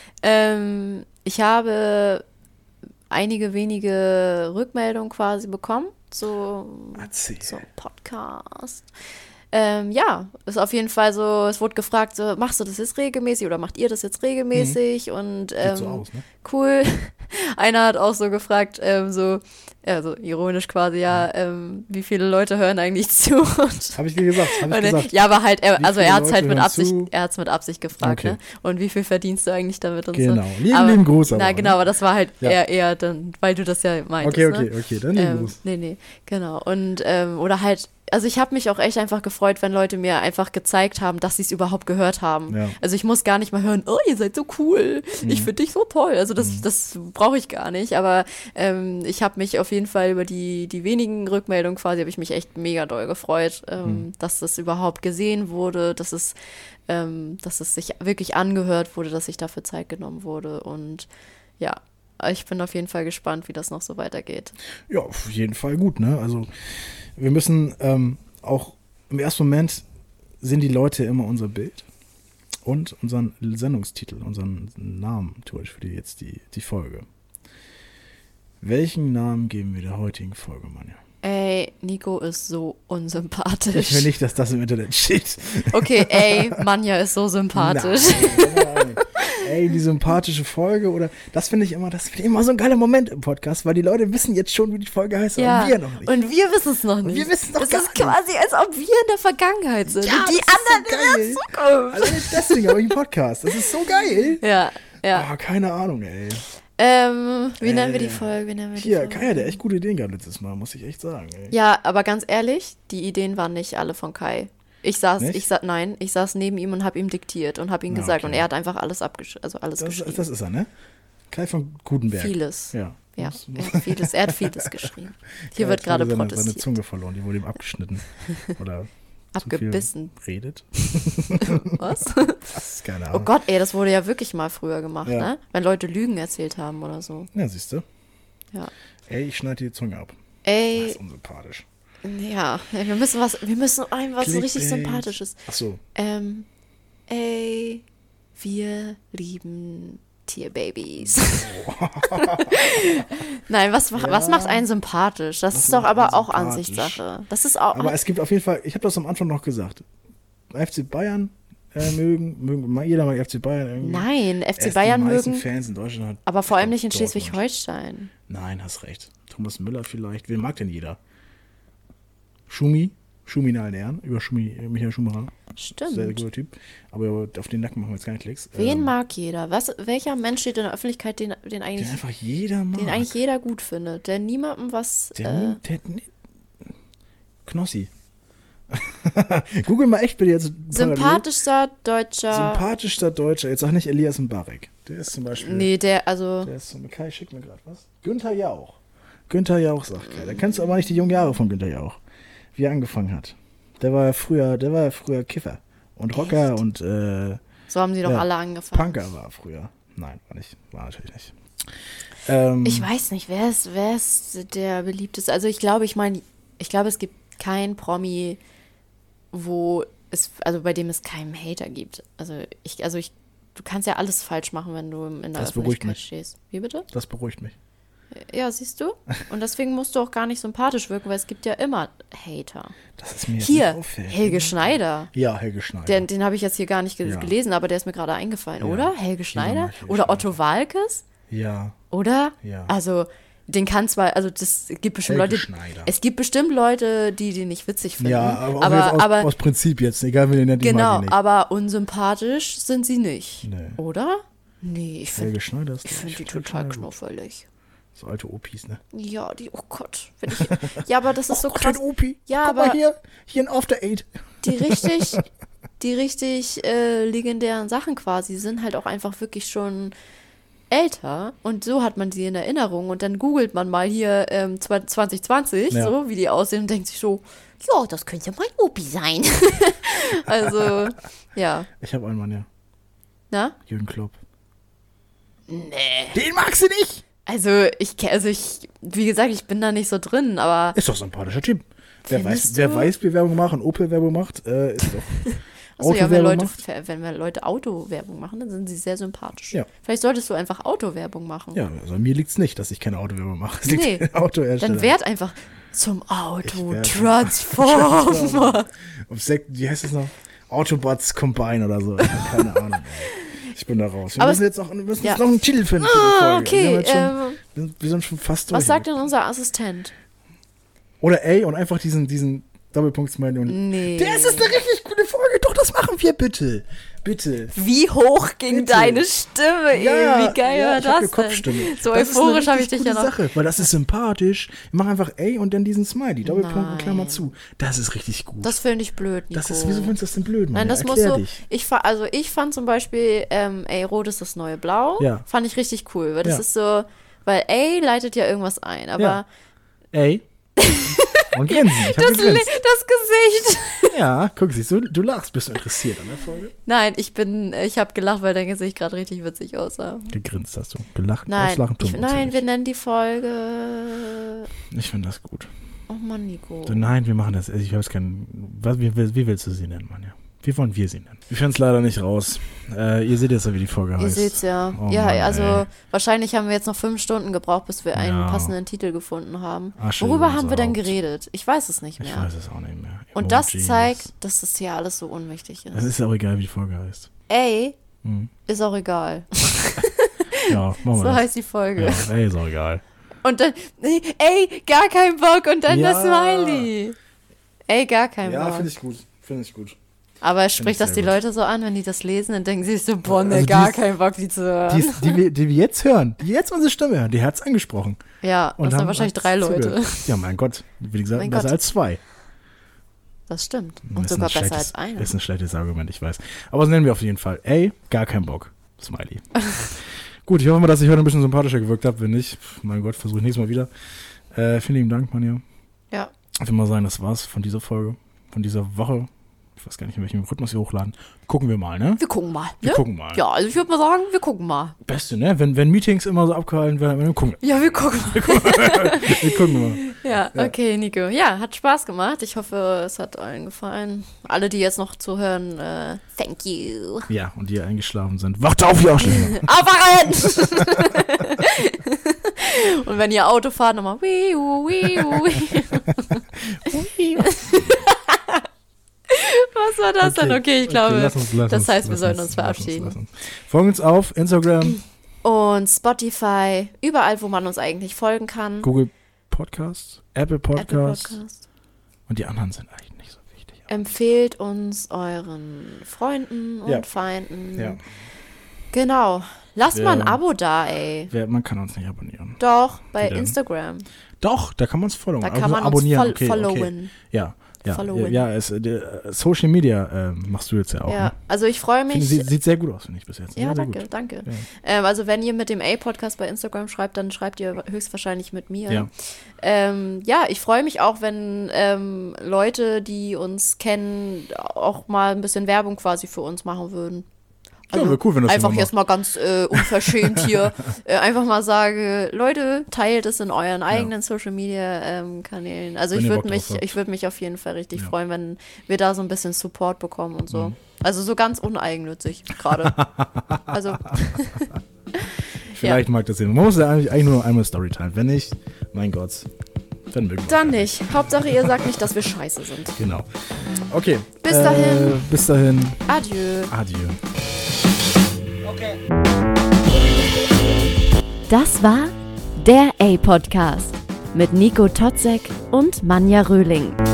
Ich habe einige wenige Rückmeldungen quasi bekommen, so Podcast. Ja, ist auf jeden Fall so, es wurde gefragt, so, machst du das jetzt regelmäßig oder macht ihr das jetzt regelmäßig? Und Sieht so aus, ne? cool. Einer hat auch so gefragt, so ironisch quasi, ja, wie viele Leute hören eigentlich zu? Habe ich dir gesagt, Ja, aber halt, er hat es halt mit Absicht gefragt, okay. ne? Und wie viel verdienst du eigentlich damit und Genau. so? Lieben Gruß aber. Na, genau, aber das war halt Ja. eher dann, weil du das ja meintest, Okay, dann lieben Gruß. Nee, genau. Und, oder halt, also ich habe mich auch echt einfach gefreut, wenn Leute mir einfach gezeigt haben, dass sie es überhaupt gehört haben. Ja. Also ich muss gar nicht mal hören, oh, ihr seid so cool, ich finde dich so toll. Also das brauche ich gar nicht, aber ich habe mich auf jeden Fall über die wenigen Rückmeldungen quasi, habe ich mich echt mega doll gefreut, dass das überhaupt gesehen wurde, dass es sich wirklich angehört wurde, dass sich dafür Zeit genommen wurde und ja, ich bin auf jeden Fall gespannt, wie das noch so weitergeht. Ja, auf jeden Fall gut, ne? Also wir müssen auch im ersten Moment sind die Leute immer unser Bild und unseren Sendungstitel, unseren Namen tue ich für die Folge. Welchen Namen geben wir der heutigen Folge, Manja? Ey, Nico ist so unsympathisch. Ich will nicht, dass das im Internet steht. Okay, ey, Manja ist so sympathisch. Nein. Ey, die sympathische Folge oder das finde ich immer so ein geiler Moment im Podcast, weil die Leute wissen jetzt schon, wie die Folge heißt, Ja, aber wir noch nicht. und wir wissen es noch nicht. Wir wissen es noch Das gar ist nicht. quasi, als ob wir in der Vergangenheit sind. Ja, und die das ist so anderen in geil. der Zukunft. Also nicht deswegen, aber im Podcast. Das ist so geil. Ja. Oh, keine Ahnung, ey. Wie nennen wir die Folge? Hier, Kai hat echt gute Ideen gehabt letztes Mal, muss ich echt sagen, ey. Ja, aber ganz ehrlich, die Ideen waren nicht alle von Kai. Ich saß neben ihm und habe ihm diktiert und habe ihm gesagt und er hat einfach alles geschrieben. Das ist er, ne? Kai von Gutenberg. Vieles. Ja. Ja, vieles. Er hat vieles geschrieben. Hier wird gerade protestiert. Seine Zunge verloren, die wurde ihm abgeschnitten. Oder abgebissen. Zu viel redet. Was? Das ist keine Ahnung. Oh Gott, ey, das wurde ja wirklich mal früher gemacht, Ja. ne? Wenn Leute Lügen erzählt haben oder so. Ja, siehst du. Ja. Ey, ich schneide dir die Zunge ab. Das Ey, ist unsympathisch. ja, wir müssen was so richtig Clickbait. Sympathisches. Ach so. Ey, wir lieben Tierbabys. Nein, was macht einen sympathisch? Das ist doch macht aber einen auch sympathisch? Ansichtssache. Das ist auch. Aber es gibt auf jeden Fall, ich habe das am Anfang noch gesagt, FC Bayern mögen jeder mag FC Bayern irgendwie. Nein, FC Erst Bayern die meisten mögen, Fans in Deutschland hat aber vor allem nicht in Dortmund. Schleswig-Holstein. Nein, hast recht. Thomas Müller vielleicht. Wen mag denn jeder? Schumi in allen Ehren, über Michael Schumacher. Sehr Stimmt. guter Typ. Aber auf den Nacken machen wir jetzt keine Klicks. Wen mag jeder? Welcher Mensch steht in der Öffentlichkeit, den Den eigentlich einfach jeder mag. den eigentlich jeder gut findet, der niemandem was. Knossi. Google mal echt bitte jetzt. Sympathischster Deutscher. Sympathischster Deutscher. Jetzt sag nicht Elias Mbarek. Der ist zum Beispiel. Nee, Der ist so. Kai schickt mir gerade was. Günther Jauch. Günther Jauch sagt Kai. Da kennst du aber nicht die jungen Jahre von Günther Jauch. Wie er angefangen hat. Der war ja früher Kiffer. Und Rocker und so haben sie doch alle angefangen. Punker war früher. Nein, war natürlich nicht. Ich weiß nicht, wer ist der beliebteste? Also ich glaube, es gibt keinen Promi, bei dem es keinen Hater gibt. Du kannst ja alles falsch machen, wenn du in der Das beruhigt Öffentlichkeit mich. stehst. Wie bitte? Das beruhigt mich. Ja, siehst du? Und deswegen musst du auch gar nicht sympathisch wirken, weil es gibt ja immer Hater. Das ist mir jetzt Hier, nicht auffällt. Helge Schneider. Ja, Helge Schneider. Den habe ich jetzt hier gar nicht Ja. gelesen, aber der ist mir gerade eingefallen, Ja. oder? Helge Schneider? mag Helge Oder Schneider. Otto Walkes? Ja, Oder? Ja. Also, den kann zwar, also das gibt bestimmt Helge Leute, Schneider. es gibt bestimmt Leute, die den nicht witzig finden. ja, aber aus Prinzip jetzt, egal wie den nennt, ich mag genau, ihn nicht. aber unsympathisch sind sie nicht. Nee. Oder? Nee, ich Helge finde Schneider ist die total knuffelig. So alte Opis, ne? Ja, oh Gott. Ja, aber das ist so krass. Opi. Ja, Guck mal aber hier ein After Eight. die richtig legendären Sachen quasi sind halt auch einfach wirklich schon älter und so hat man sie in Erinnerung und dann googelt man mal hier 2020, so wie die aussehen und denkt sich so, ja, das könnte mein Opi sein. Also, ja. Ich habe einen Mann, ja. Na? Jürgen Klopp. Nee. Den magst du nicht? Also ich, wie gesagt, ich bin da nicht so drin, aber... Ist doch so ein sympathischer Typ. Wer Weißbier-Werbung macht und Opel-Werbung macht, ist doch... Achso, ja, wenn wir Leute Autowerbung machen, dann sind sie sehr sympathisch. Ja. Vielleicht solltest du einfach Autowerbung machen. Ja, also mir liegt es nicht, dass ich keine Autowerbung mache. Es nee, Autohersteller. Dann werd einfach zum Autotransformer. Wie heißt das noch? Autobots Combine oder so. Keine Ahnung. Ich bin da raus. Wir müssen jetzt noch einen Titel finden für die Folge. Okay. Wir sind schon fast durch. Was sagt denn unser Assistent? Oder und einfach diesen Doppelpunkt-Smiley. Nee. Das ist eine richtig gute Folge. Doch, das machen wir bitte. Bitte. Wie hoch ging deine Stimme, ja, Wie geil war das Kopfstimme. So euphorisch habe ich dich ja noch. Sache, weil das ist sympathisch. Ich mache einfach und dann diesen Smiley. Doppelpunkt und Klammer zu. Das ist richtig gut. Das finde ich blöd, Nico. Wieso findest du das denn blöd, Mann? Nein, das muss so. Ich fand zum Beispiel, Rot ist das neue Blau. Ja. Fand ich richtig cool. Weil das ist so, weil leitet ja irgendwas ein. Aber. Ja. Und grinsen. Das Gesicht. Ja, guck, siehst du, du lachst. Bist du interessiert an der Folge? Nein, ich habe gelacht, weil dein Gesicht gerade richtig witzig aussah. Gegrinst hast du. Gelacht, nein, auslachen, nein, wir nennen die Folge. Ich finde das gut. Oh Mann, Nico. So, nein, wir machen das. Ich weiß keinen. Wie willst du sie nennen, Mann? Ja. Wie wollen wir sie nennen? Wir finden es leider nicht raus. Ihr seht jetzt ja, wie die Folge heißt. Ihr seht's ja. Oh ja, Mann, also wahrscheinlich haben wir jetzt noch 5 Stunden gebraucht, bis wir einen passenden Titel gefunden haben. Asche Worüber haben wir denn geredet? Ich weiß es nicht mehr. Ich weiß es auch nicht mehr. Und das zeigt, dass das hier alles so unwichtig ist. Es ist auch egal, wie die Folge heißt. Ist auch egal. Ja, machen wir so das. heißt die Folge. Ja, ist auch egal. Und dann, gar kein Bock und dann das Smiley. Gar kein Bock. Ja, finde ich gut. Aber spricht das die Leute so an, wenn die das lesen, dann denken sie so, boah, gar keinen Bock, die zu hören. Die wir jetzt hören, die jetzt unsere Stimme hören, die hat es angesprochen. Ja, und das sind wahrscheinlich 3 Leute. Ja, mein Gott, wie gesagt, besser als 2. Das stimmt. Und sogar besser als 1. Das ist ein schlechtes Argument, ich weiß. Aber das nennen wir auf jeden Fall. Gar keinen Bock. Smiley. Gut, ich hoffe mal, dass ich heute ein bisschen sympathischer gewirkt habe. Wenn nicht, mein Gott, versuche ich nächstes Mal wieder. Vielen lieben Dank, Manja. Ja. Ich will mal sagen, das war's von dieser Folge, von dieser Woche. Ich weiß gar nicht, in welchem Rhythmus wir hochladen. Gucken wir mal, ne? Wir gucken mal. Wir gucken mal. Ja, also ich würde mal sagen, wir gucken mal. Beste, ne? Wenn Meetings immer so abgehalten werden, dann gucken wir. Ja, wir gucken mal. Wir gucken mal. Ja, okay, Nico. Ja, hat Spaß gemacht. Ich hoffe, es hat allen gefallen. Alle, die jetzt noch zuhören, thank you. Ja, und die eingeschlafen sind, wacht auf, ihr Arschlöcher. Aufwachen! Und wenn ihr Auto fahrt, nochmal Was war das denn? Okay, ich glaube, das heißt, wir sollten uns verabschieden. Folgen uns auf Instagram. Und Spotify, überall, wo man uns eigentlich folgen kann. Google Podcasts, Apple Podcasts. Und die anderen sind eigentlich nicht so wichtig. Empfehlt uns euren Freunden und Feinden. Ja. Genau. Lasst mal ein Abo da, Man kann uns nicht abonnieren. Doch, bei Instagram. Doch, da kann man uns folgen. Da kann man uns followen. Ja. Social Media machst du jetzt ja auch. Ja, ne? Also ich freue mich. Sieht sehr gut aus, finde ich, bis jetzt. Ja, danke. Ja. Also wenn ihr mit dem A-Podcast bei Instagram schreibt, dann schreibt ihr höchstwahrscheinlich mit mir. Ja, ich freue mich auch, wenn Leute, die uns kennen, auch mal ein bisschen Werbung quasi für uns machen würden. Also wäre cool, wenn das einfach jetzt mal ganz unverschämt hier einfach mal sage, Leute, teilt es in euren eigenen Social Media Kanälen. Also ich würde mich auf jeden Fall richtig freuen, wenn wir da so ein bisschen Support bekommen und so. Also so ganz uneigennützig gerade. Also vielleicht mag das sehen. Man muss ja eigentlich nur einmal Story teilen. Wenn nicht, mein Gott. Dann mögen wir. Dann nicht. Hauptsache, ihr sagt nicht, dass wir scheiße sind. Genau. Okay. Bis dahin. Bis dahin. Adieu. Adieu. Okay. Das war der A-Podcast mit Nico Totzek und Manja Röhling.